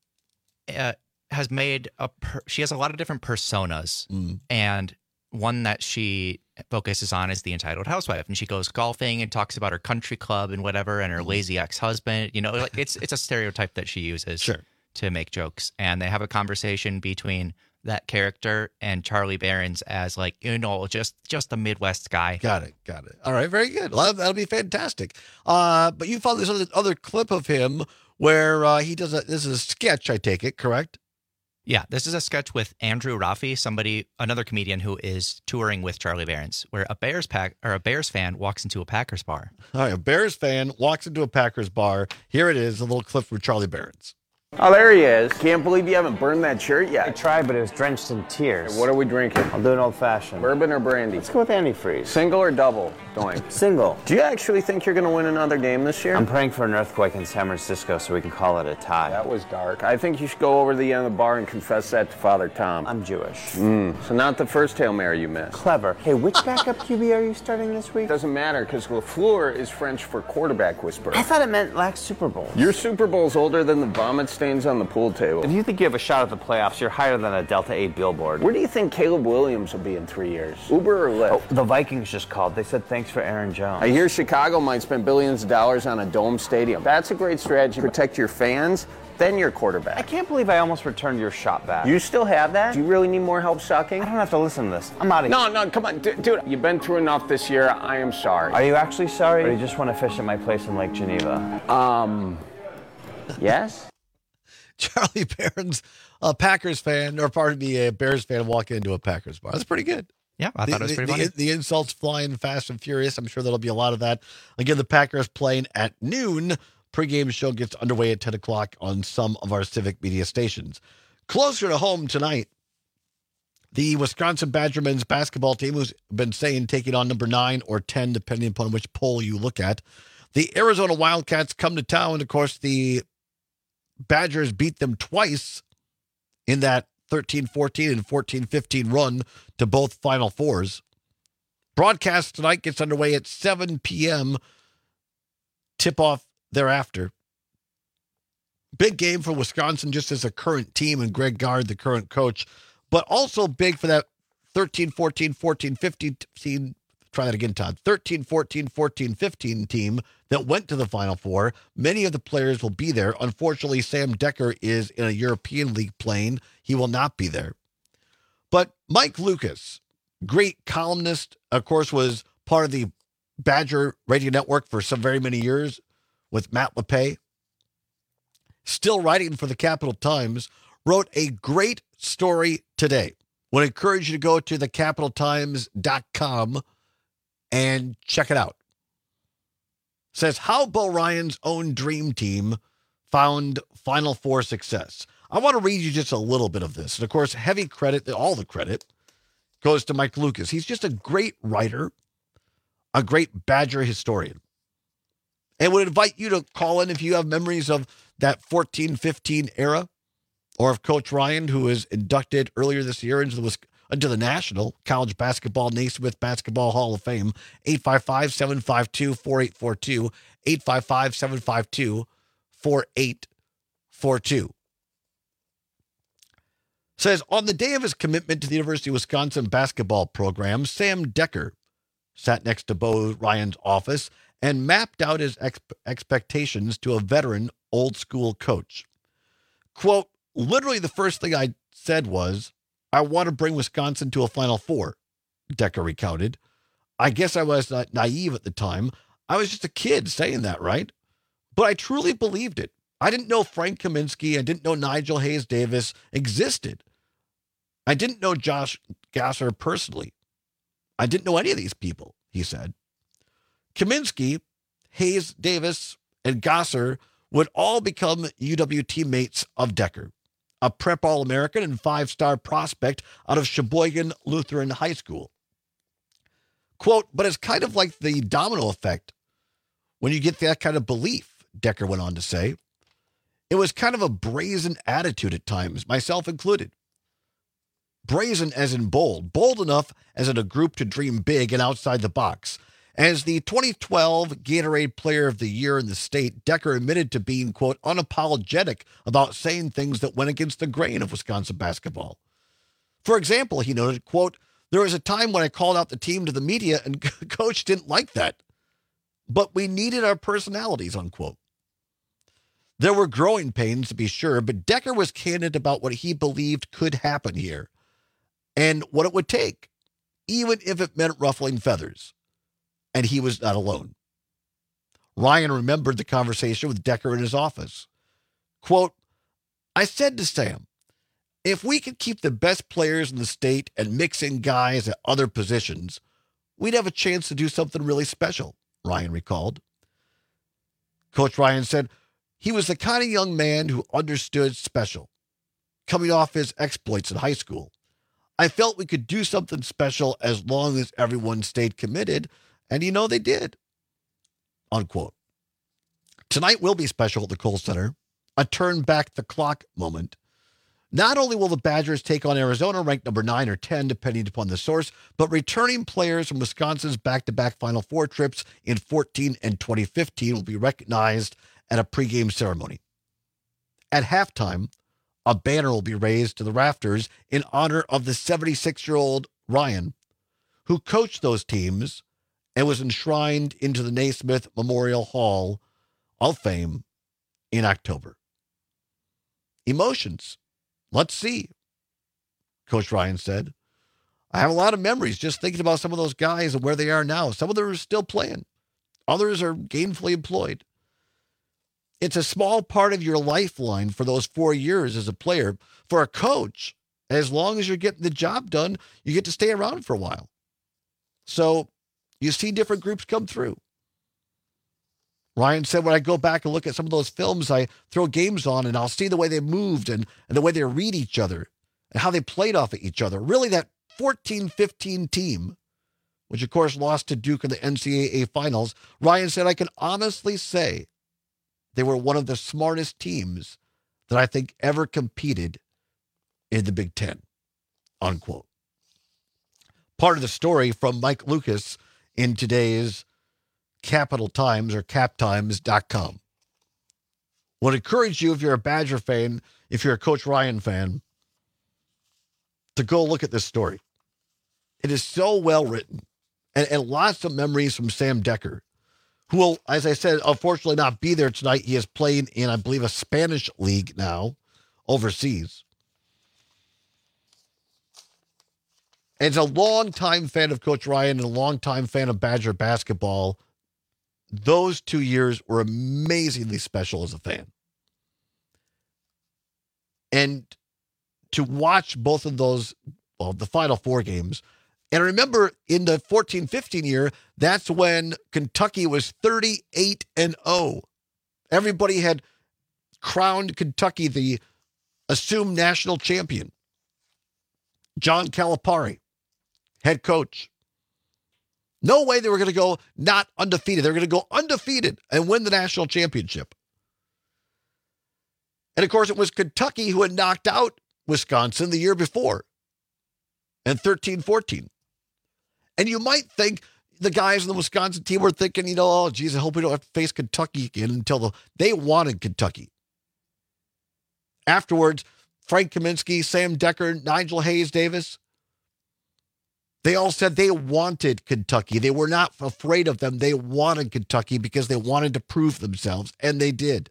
uh, has made a. Per- she has a lot of different personas, Mm. and one that she focuses on is the Entitled Housewife, and she goes golfing and talks about her country club and whatever, and her Mm-hmm. lazy ex-husband. You know, like it's it's a stereotype that she uses Sure. to make jokes, and they have a conversation between that character and Charlie Barons as like, you know, just just a Midwest guy. Got it. Got it. All right. Very good. Well, that'll be fantastic. Uh, but you found this other, other clip of him where uh, he does a, this is a sketch, I take it, correct? Yeah, this is a sketch with Andrew Raffi, somebody, another comedian who is touring with Charlie Barons, where a Bears pack or a Bears fan walks into a Packers bar. All right. A Bears fan walks into a Packers bar. Here it is, a little clip from Charlie Barons. Oh, there he is. Can't believe you haven't burned that shirt yet. I tried, but it was drenched in tears. What are we drinking? I'll do an old fashioned. Bourbon or brandy? Let's go with antifreeze. Single or double? Doink. Single. Do you actually think you're going to win another game this year? I'm praying for an earthquake in San Francisco so we can call it a tie. That was dark. I think you should go over to the end of the bar and confess that to Father Tom. I'm Jewish. Mm. So not the first Hail Mary you missed. Clever. Hey, which backup Q B are you starting this week? Doesn't matter, because LaFleur is French for quarterback whisperer. I thought it meant lax Super Bowl. Your Super Bowl's older than the vomit stains on the pool table. If you think you have a shot at the playoffs, you're higher than a Delta eight billboard. Where do you think Caleb Williams will be in three years? Uber or Lyft? Oh, the Vikings just called. They said thanks for Aaron Jones. I hear Chicago might spend billions of dollars on a dome stadium. That's a great strategy. Protect your fans, then your quarterback. I can't believe I almost returned your shot back. You still have that? Do you really need more help sucking? I don't have to listen to this. I'm out of here. No, no, come on. D- dude, you've been through enough this year. I am sorry. Are you actually sorry? Or do you just want to fish at my place in Lake Geneva? Um, yes? Charlie Barons, a Packers fan, or pardon me, a Bears fan walking into a Packers bar. That's pretty good. Yeah, I thought the, it was pretty the, funny. The, the insults flying fast and furious. I'm sure there'll be a lot of that. Again, the Packers playing at noon. Pregame show gets underway at ten o'clock on some of our Civic Media stations. Closer to home tonight, the Wisconsin Badger men's basketball team, who's been saying taking on number nine or ten, depending upon which poll you look at. The Arizona Wildcats come to town. Of course, the Badgers beat them twice in that thirteen fourteen and fourteen fifteen run to both Final Fours. Broadcast tonight gets underway at seven p.m. Tip-off thereafter. Big game for Wisconsin just as a current team and Greg Gard, the current coach, but also big for that thirteen fourteen, fourteen fifteen, try that again, Todd, thirteen fourteen, fourteen fifteen team that went to the Final Four. Many of the players will be there. Unfortunately, Sam Decker is in a European League playing. He will not be there. But Mike Lucas, great columnist, of course, was part of the Badger Radio Network for some very many years with Matt LePay. Still writing for the Capital Times, wrote a great story today. I would encourage you to go to the capital times dot com and check it out. Says how Bo Ryan's own dream team found Final Four success. I want to read you just a little bit of this. And of course, heavy credit, all the credit, goes to Mike Lucas. He's just a great writer, a great Badger historian. And would invite you to call in if you have memories of that fourteen fifteen era. or if Coach Ryan, who was inducted earlier this year into the into the National College Basketball Naismith Basketball Hall of Fame, eight five five, seven five two, four eight four two, eight five five, seven five two, four eight four two. Says, on the day of his commitment to the University of Wisconsin basketball program, Sam Decker sat next to Bo Ryan's office and mapped out his ex- expectations to a veteran old school coach. Quote, literally the first thing I said was, I want to bring Wisconsin to a Final Four, Decker recounted. I guess I was uh, naive at the time. I was just a kid saying that, right? But I truly believed it. I didn't know Frank Kaminsky. I didn't know Nigel Hayes Davis existed. I didn't know Josh Gasser personally. I didn't know any of these people, he said. Kaminsky, Hayes Davis, and Gasser would all become U W teammates of Decker, a prep All-American and five-star prospect out of Sheboygan Lutheran High School. Quote, but it's kind of like the domino effect when you get that kind of belief, Decker went on to say. It was kind of a brazen attitude at times, myself included. Brazen as in bold, bold enough as in a group to dream big and outside the box. As the twenty twelve Gatorade Player of the Year in the state, Decker admitted to being, quote, unapologetic about saying things that went against the grain of Wisconsin basketball. For example, he noted, quote, there was a time when I called out the team to the media and coach didn't like that, but we needed our personalities, unquote. There were growing pains, to be sure, but Decker was candid about what he believed could happen here and what it would take, even if it meant ruffling feathers. And he was not alone. Ryan remembered the conversation with Decker in his office. Quote, I said to Sam, if we could keep the best players in the state and mix in guys at other positions, we'd have a chance to do something really special, Ryan recalled. Coach Ryan said he was the kind of young man who understood special, coming off his exploits in high school. I felt we could do something special as long as everyone stayed committed. And, you know, they did, unquote. Tonight will be special at the Kohl Center, a turn back the clock moment. Not only will the Badgers take on Arizona, ranked number nine or ten, depending upon the source, but returning players from Wisconsin's back-to-back Final Four trips in fourteen and twenty fifteen will be recognized at a pregame ceremony. At halftime, a banner will be raised to the rafters in honor of the seventy-six-year-old Ryan, who coached those teams and was enshrined into the Naismith Memorial Hall of Fame in October. Emotions. Let's see, Coach Ryan said. I have a lot of memories just thinking about some of those guys and where they are now. Some of them are still playing. Others are gainfully employed. It's a small part of your lifeline for those four years as a player. For a coach, as long as you're getting the job done, you get to stay around for a while. So you see different groups come through. Ryan said, when I go back and look at some of those films, I throw games on and I'll see the way they moved and, and the way they read each other and how they played off of each other. Really, that fourteen fifteen team, which of course lost to Duke in the N C double A finals, Ryan said, I can honestly say they were one of the smartest teams that I think ever competed in the Big Ten, unquote. Part of the story from Mike Lucas in today's Capital Times or cap times dot com. Would encourage you, if you're a Badger fan, if you're a Coach Ryan fan, to go look at this story. It is so well written and, and lots of memories from Sam Decker, who will, as I said, unfortunately not be there tonight. He is playing in, I believe, a Spanish league now overseas. As a longtime fan of Coach Ryan and a longtime fan of Badger basketball, those two years were amazingly special as a fan. And to watch both of those, well, the Final Four games, and I remember in the fourteen fifteen year, that's when Kentucky was thirty-eight and oh. Everybody had crowned Kentucky the assumed national champion. John Calipari, head coach. No way they were going to go not undefeated. They were going to go undefeated and win the national championship. And, of course, it was Kentucky who had knocked out Wisconsin the year before in thirteen fourteen. And you might think the guys in the Wisconsin team were thinking, you know, oh, geez, I hope we don't have to face Kentucky again until the, they wanted Kentucky. Afterwards, Frank Kaminsky, Sam Decker, Nigel Hayes Davis, they all said they wanted Kentucky. They were not afraid of them. They wanted Kentucky because they wanted to prove themselves, and they did.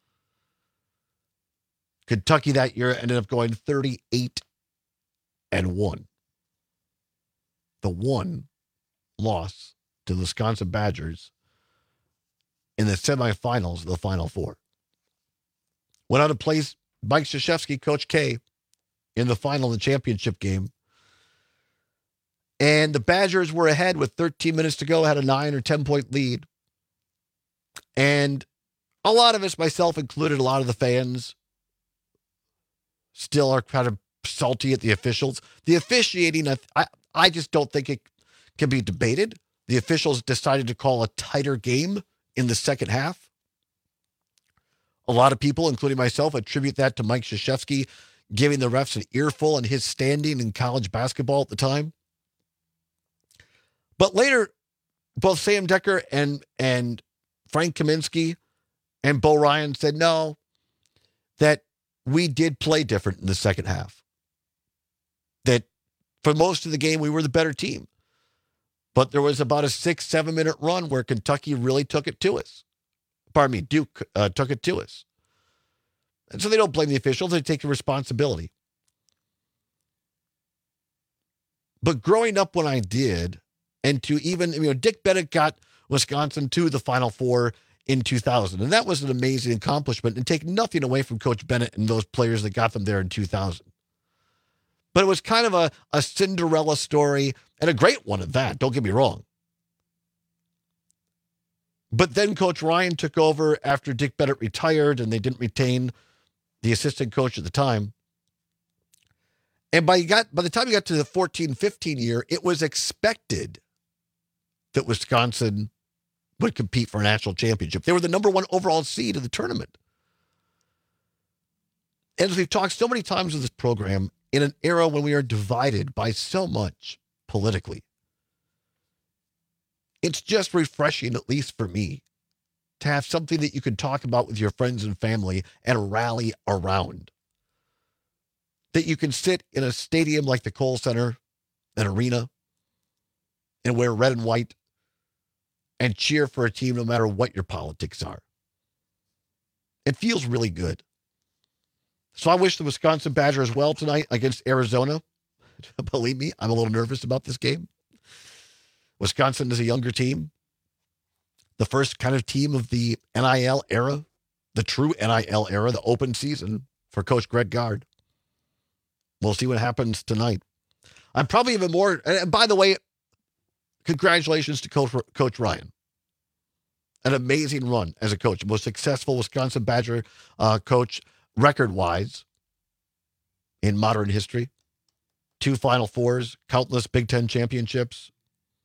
Kentucky that year ended up going thirty-eight and one. The one loss to the Wisconsin Badgers in the semifinals of the Final Four. Went on to play Mike Krzyzewski, Coach K, in the final of the championship game. And the Badgers were ahead with thirteen minutes to go, had a nine or ten point lead. And a lot of us, myself included, a lot of the fans still are kind of salty at the officials. The officiating, I, I just don't think it can be debated. The officials decided to call a tighter game in the second half. A lot of people, including myself, attribute that to Mike Krzyzewski giving the refs an earful in his standing in college basketball at the time. But later, both Sam Decker and, and Frank Kaminsky and Bo Ryan said, no, that we did play different in the second half. That for most of the game, we were the better team. But there was about a six, seven minute run where Kentucky really took it to us. Pardon me, Duke uh, took it to us. And so they don't blame the officials. They take the responsibility. But growing up when I did, and to even, you know, Dick Bennett got Wisconsin to the Final Four in two thousand. And that was an amazing accomplishment, and take nothing away from Coach Bennett and those players that got them there in two thousand. But it was kind of a, a Cinderella story, and a great one at that, don't get me wrong. But then Coach Ryan took over after Dick Bennett retired, and they didn't retain the assistant coach at the time. And by, you got, by the time you got to the fourteen fifteen year, it was expected that Wisconsin would compete for a national championship. They were the number one overall seed of the tournament. And as we've talked so many times in this program, in an era when we are divided by so much politically, it's just refreshing, at least for me, to have something that you can talk about with your friends and family and rally around. That you can sit in a stadium like the Kohl Center, an arena, and wear red and white and cheer for a team no matter what your politics are. It feels really good. So I wish the Wisconsin Badgers well tonight against Arizona. Believe me, I'm a little nervous about this game. Wisconsin is a younger team. The first kind of team of the N I L era, the true N I L era, the open season for Coach Greg Gard. We'll see what happens tonight. I'm probably even more, and by the way, congratulations to Coach, Coach Ryan. An amazing run as a coach. Most successful Wisconsin Badger uh, coach record-wise in modern history. Two Final Fours, countless Big Ten championships,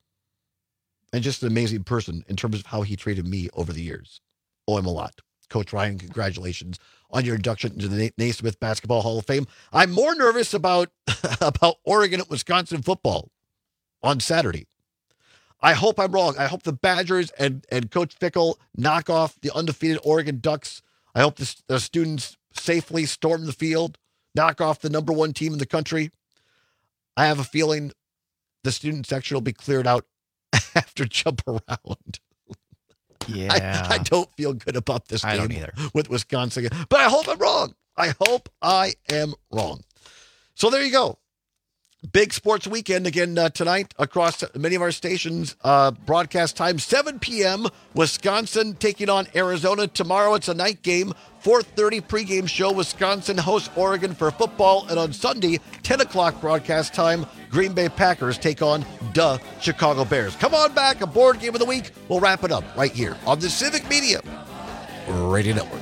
and just an amazing person in terms of how he treated me over the years. Owe him a lot. Coach Ryan, congratulations on your induction into the Naismith Basketball Hall of Fame. I'm more nervous about, about Oregon at Wisconsin football on Saturday. I hope I'm wrong. I hope the Badgers and, and Coach Fickle knock off the undefeated Oregon Ducks. I hope the, the students safely storm the field, knock off the number one team in the country. I have a feeling the student section will be cleared out after jump around. Yeah. I, I don't feel good about this game I don't either. with Wisconsin. But I hope I'm wrong. I hope I am wrong. So there you go. Big sports weekend again uh, tonight across many of our stations. Uh, broadcast time, seven p.m. Wisconsin taking on Arizona. Tomorrow it's a night game. four thirty pregame show. Wisconsin hosts Oregon for football. And on Sunday, ten o'clock broadcast time, Green Bay Packers take on the Chicago Bears. Come on back. A board game of the week. We'll wrap it up right here on the Civic Media Radio Network.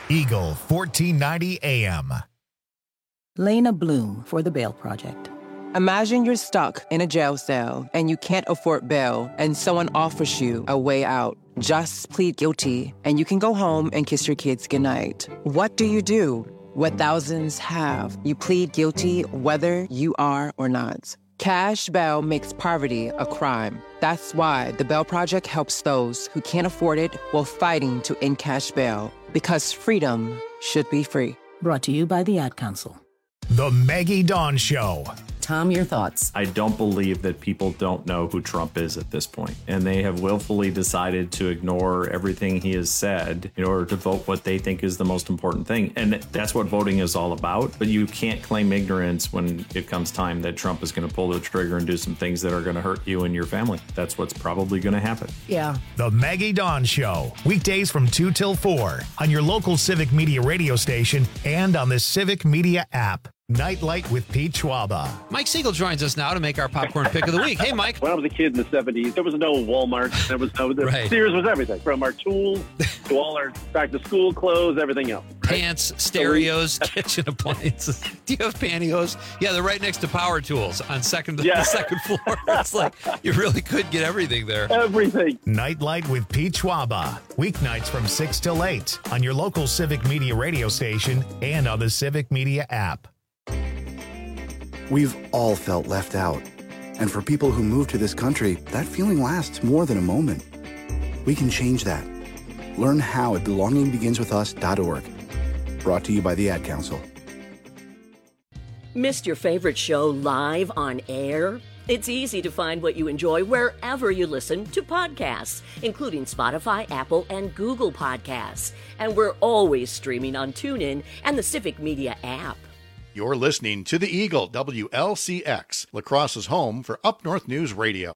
Eagle fourteen ninety A M. Lena Bloom for the Bail Project. Imagine you're stuck in a jail cell and you can't afford bail and someone offers you a way out. Just plead guilty and you can go home and kiss your kids goodnight. What do you do? What thousands have. You plead guilty whether you are or not. Cash bail makes poverty a crime. That's why the Bail Project helps those who can't afford it while fighting to end cash bail. Because freedom should be free. Brought to you by the Ad Council. The Maggie Dawn Show. Tom, your thoughts? I don't believe that people don't know who Trump is at this point, and they have willfully decided to ignore everything he has said in order to vote what they think is the most important thing. And that's what voting is all about. But you can't claim ignorance when it comes time that Trump is going to pull the trigger and do some things that are going to hurt you and your family. That's what's probably going to happen. Yeah. The Maggie Dawn Show. Weekdays from two till four on your local Civic Media radio station and on the Civic Media app. Nightlight with Pete Schwaba. Mike Siegel joins us now to make our popcorn pick of the week. Hey, Mike. When I was a kid in the seventies, there was no Walmart. There was no, the Right. Sears was everything, from our tools to all our back-to-school clothes, everything else. Pants, stereos, kitchen appliances. Do you have pantyhose? Yeah, they're right next to power tools on second Yeah. the second floor. It's like you really could get everything there. Everything. Nightlight with Pete Schwaba. Weeknights from six till eight on your local Civic Media radio station and on the Civic Media app. We've all felt left out. And for people who move to this country, that feeling lasts more than a moment. We can change that. Learn how at belonging begins with us dot org. Brought to you by the Ad Council. Missed your favorite show live on air? It's easy to find what you enjoy wherever you listen to podcasts, including Spotify, Apple, and Google Podcasts. And we're always streaming on TuneIn and the Civic Media app. You're listening to the Eagle, W L C X, La Crosse's home for Up North News Radio.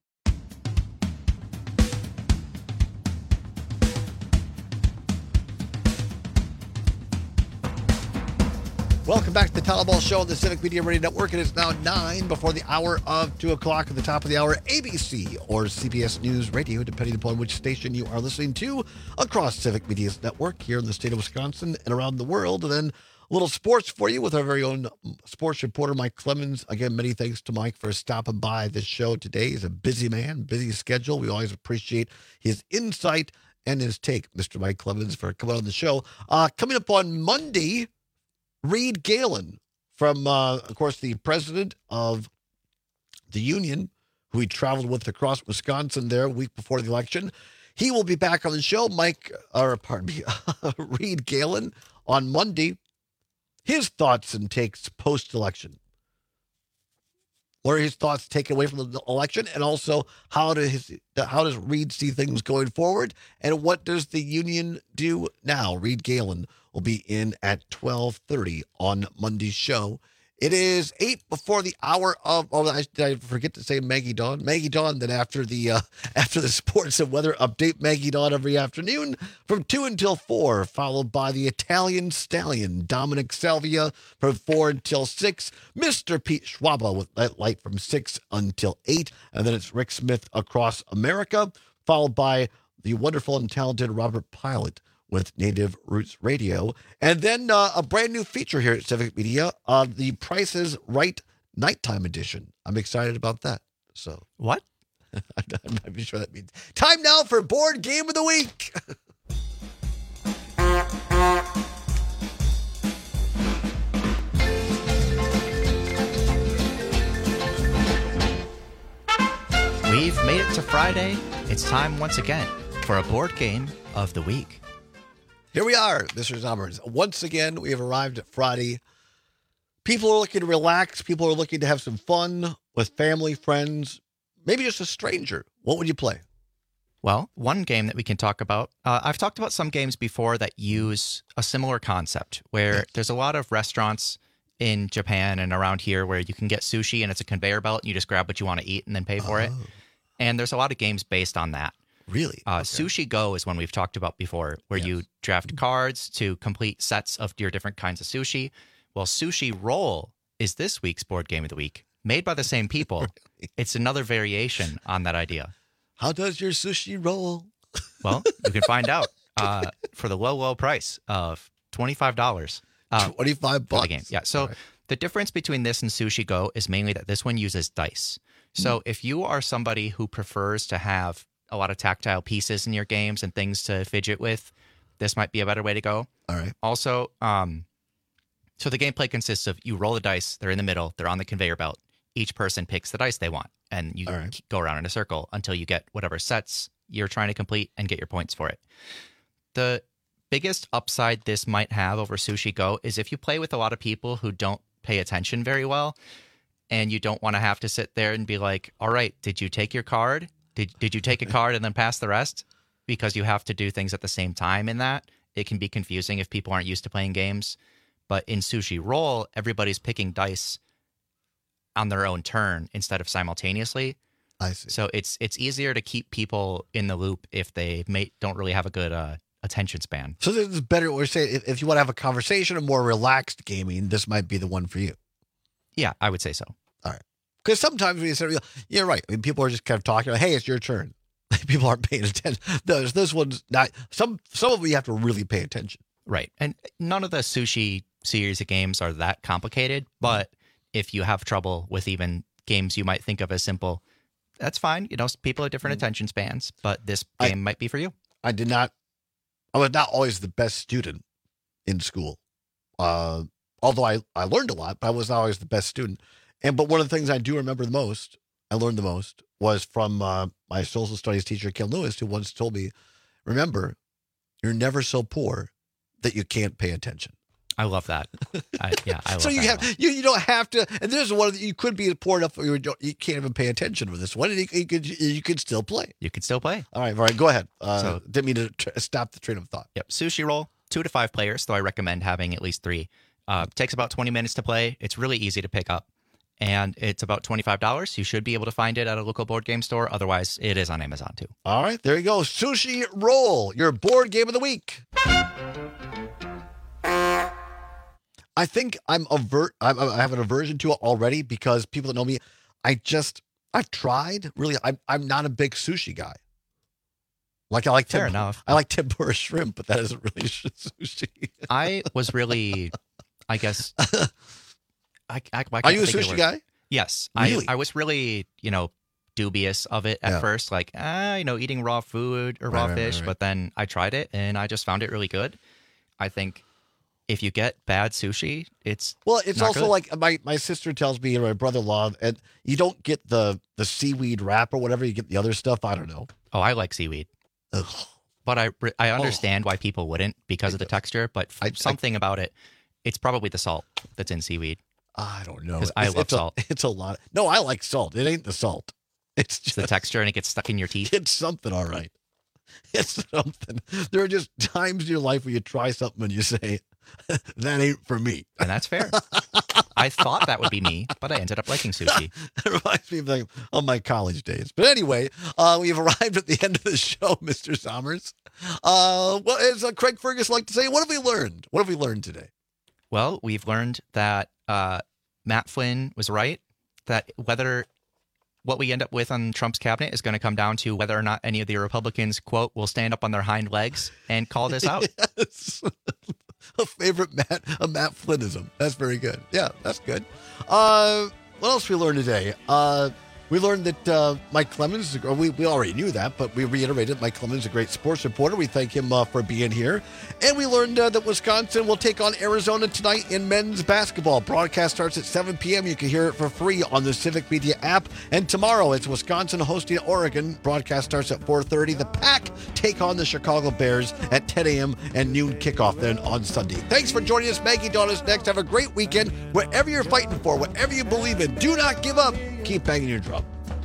Welcome back to the Town Show on the Civic Media Radio Network. It is now nine before the hour of two o'clock. At the top of the hour, A B C or C B S News Radio, depending upon which station you are listening to across Civic Media's network here in the state of Wisconsin and around the world. And then a little sports for you with our very own sports reporter, Mike Clemens. Again, many thanks to Mike for stopping by this show today. He's a busy man, busy schedule. We always appreciate his insight and his take, Mister Mike Clemens, for coming on the show. Uh, coming up on Monday, Reed Galen from, uh, of course, the president of the union, who he traveled with across Wisconsin there a week before the election. He will be back on the show. Mike, or pardon me, Reed Galen on Monday. His thoughts and takes post-election. What are his thoughts taken away from the election? And also, how does, his, how does Reed see things going forward? And what does the union do now? Reed Galen will be in at twelve thirty on Monday's show. It is eight before the hour of, oh, I, did I forget to say Maggie Dawn? Maggie Dawn, then after the uh, after the sports and weather update, Maggie Dawn every afternoon from two until four, followed by the Italian Stallion, Dominic Salvia from four until six, Mister Pete Schwaba with that light from six until eight, and then it's Rick Smith Across America, followed by the wonderful and talented Robert Pilot with Native Roots Radio. And then uh, a brand new feature here at Civic Media, uh, the Price is Right Nighttime Edition. I'm excited about that. So what? I'm not even sure that means. Time now for Board Game of the Week. We've made it to Friday. It's time once again for a Board Game of the Week. Here we are, Mister Zommers. Once again, we have arrived at Friday. People are looking to relax. People are looking to have some fun with family, friends, maybe just a stranger. What would you play? Well, one game that we can talk about, uh, I've talked about some games before that use a similar concept where yes. there's a lot of restaurants in Japan and around here where you can get sushi and it's a conveyor belt and you just grab what you want to eat and then pay for oh. it. And there's a lot of games based on that. Really? Uh, okay. Sushi Go is one we've talked about before, where yes. you draft cards to complete sets of your different kinds of sushi. Well, Sushi Roll is this week's Board Game of the Week, made by the same people. Really? It's another variation on that idea. How does your sushi roll? Well, you can find out uh, for the low, low price of twenty-five dollars. Uh, twenty-five bucks. For the game. Yeah. So right. The difference between this and Sushi Go is mainly that this one uses dice. So if you are somebody who prefers to have a lot of tactile pieces in your games and things to fidget with, this might be a better way to go. All right. Also, um, so the gameplay consists of you roll the dice, they're in the middle, they're on the conveyor belt. Each person picks the dice they want, and you right. go around in a circle until you get whatever sets you're trying to complete and get your points for it. The biggest upside this might have over Sushi Go is if you play with a lot of people who don't pay attention very well, and you don't want to have to sit there and be like, all right, did you take your card? Did did you take a card and then pass the rest? Because you have to do things at the same time in that. It can be confusing if people aren't used to playing games. But in Sushi Roll, everybody's picking dice on their own turn instead of simultaneously. I see. So it's it's easier to keep people in the loop if they may, don't really have a good uh, attention span. So this is better. We're saying if, if you want to have a conversation or more relaxed gaming, this might be the one for you. Yeah, I would say so. All right. Because sometimes when you say, you're right. I mean, people are just kind of talking, like, hey, it's your turn. People aren't paying attention. Those, this one's not, some, some of them you have to really pay attention. Right. And none of the Sushi series of games are that complicated, but if you have trouble with even games you might think of as simple, that's fine. You know, people have different attention spans, but this game I, might be for you. I did not, I was not always the best student in school. Uh, although I, I learned a lot, but I was not always the best student. And, but one of the things I do remember the most, I learned the most, was from uh, my social studies teacher, Ken Lewis, who once told me, remember, you're never so poor that you can't pay attention. I love that. I, yeah, I love so you that have you, you don't have to. And there's one that you could be poor enough you you can't even pay attention with this one. And you, you could you could still play. You could still play. All right, all right. Go ahead. Uh, So- didn't mean to tr- stop the train of thought. Yep. Sushi Roll, two to five players, though I recommend having at least three. Uh, takes about twenty minutes to play. It's really easy to pick up. And it's about twenty-five dollars. You should be able to find it at a local board game store. Otherwise, it is on Amazon, too. All right, there you go. Sushi Roll, your board game of the week. I think I'm avert. I'm, I have an aversion to it already because people that know me, I just I've tried. Really, I'm I'm not a big sushi guy. Like I like Fair temp- enough. I like tempura shrimp, but that isn't really sushi. I was really, I guess. I, I, I Are you a can't think of sushi the word. guy? Yes. Really? I, I was really, you know, dubious of it at Yeah. first. Like, ah, you know, eating raw food or raw Right, right, fish. right, right. But then I tried it and I just found it really good. I think if you get bad sushi, it's Well, it's not also good. like my, my sister tells me, and my brother-in-law, and you don't get the, the seaweed wrap or whatever. You get the other stuff. I don't know. Oh, I like seaweed. Ugh. But I, I understand why people wouldn't because of the texture. But I- something about it, it's probably the salt that's in seaweed. I don't know. 'Cause I It's- love it's a- salt. It's a lot. No, I like salt. It ain't the salt. It's It's just the texture and it gets stuck in your teeth. It's something, all right. It's something. There are just times in your life where you try something and you say, that ain't for me. And that's fair. I thought that would be me, but I ended up liking sushi. It reminds me of, like, of my college days. But anyway, uh, we've arrived at the end of the show, Mister Sommers. Uh, what as uh, Craig Fergus like to say, what have we learned? What have we learned today? Well, we've learned that uh, Matt Flynn was right, that whether what we end up with on Trump's cabinet is going to come down to whether or not any of the Republicans, quote, will stand up on their hind legs and call this out. Yes. A favorite Matt, a Matt Flynnism. That's very good. Yeah, that's good. Uh, what else we learned today? Uh, we learned that uh, Mike Clemens, or we, we already knew that, but we reiterated Mike Clemens is a great sports reporter. We thank him uh, for being here. And we learned uh, that Wisconsin will take on Arizona tonight in men's basketball. Broadcast starts at seven p.m. You can hear it for free on the Civic Media app. And tomorrow it's Wisconsin hosting Oregon. Broadcast starts at four thirty. The Pack take on the Chicago Bears at ten a.m. and noon kickoff then on Sunday. Thanks for joining us. Maggie Dawn is next. Have a great weekend. Whatever you're fighting for, whatever you believe in, do not give up. Keep banging your drum.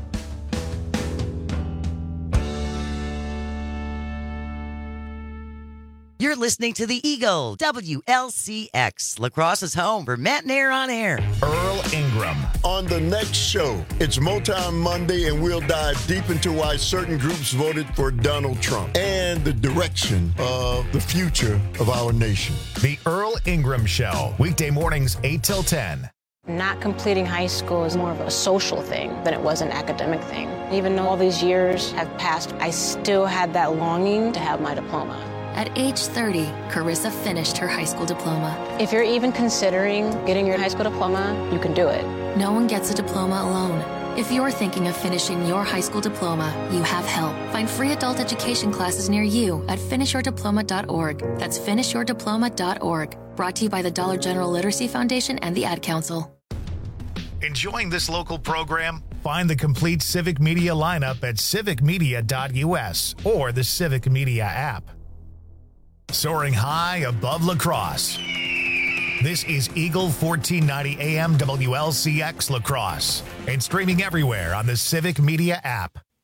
You're listening to The Eagle, W L C X, Lacrosse's home for Matt and Air on Air. Earl Ingram. On the next show, it's Motown Monday, and we'll dive deep into why certain groups voted for Donald Trump and the direction of the future of our nation. The Earl Ingram Show, weekday mornings eight till ten. Not completing high school is more of a social thing than it was an academic thing. Even though all these years have passed, I still had that longing to have my diploma. At age thirty, Carissa finished her high school diploma. If you're even considering getting your high school diploma, you can do it. No one gets a diploma alone. If you're thinking of finishing your high school diploma, you have help. Find free adult education classes near you at finish your diploma dot org. That's finish your diploma dot org. Brought to you by the Dollar General Literacy Foundation and the Ad Council. Enjoying this local program? Find the complete Civic Media lineup at civic media dot U S or the Civic Media app. Soaring high above La Crosse. This is Eagle fourteen ninety A M W L C X La Crosse and streaming everywhere on the Civic Media app.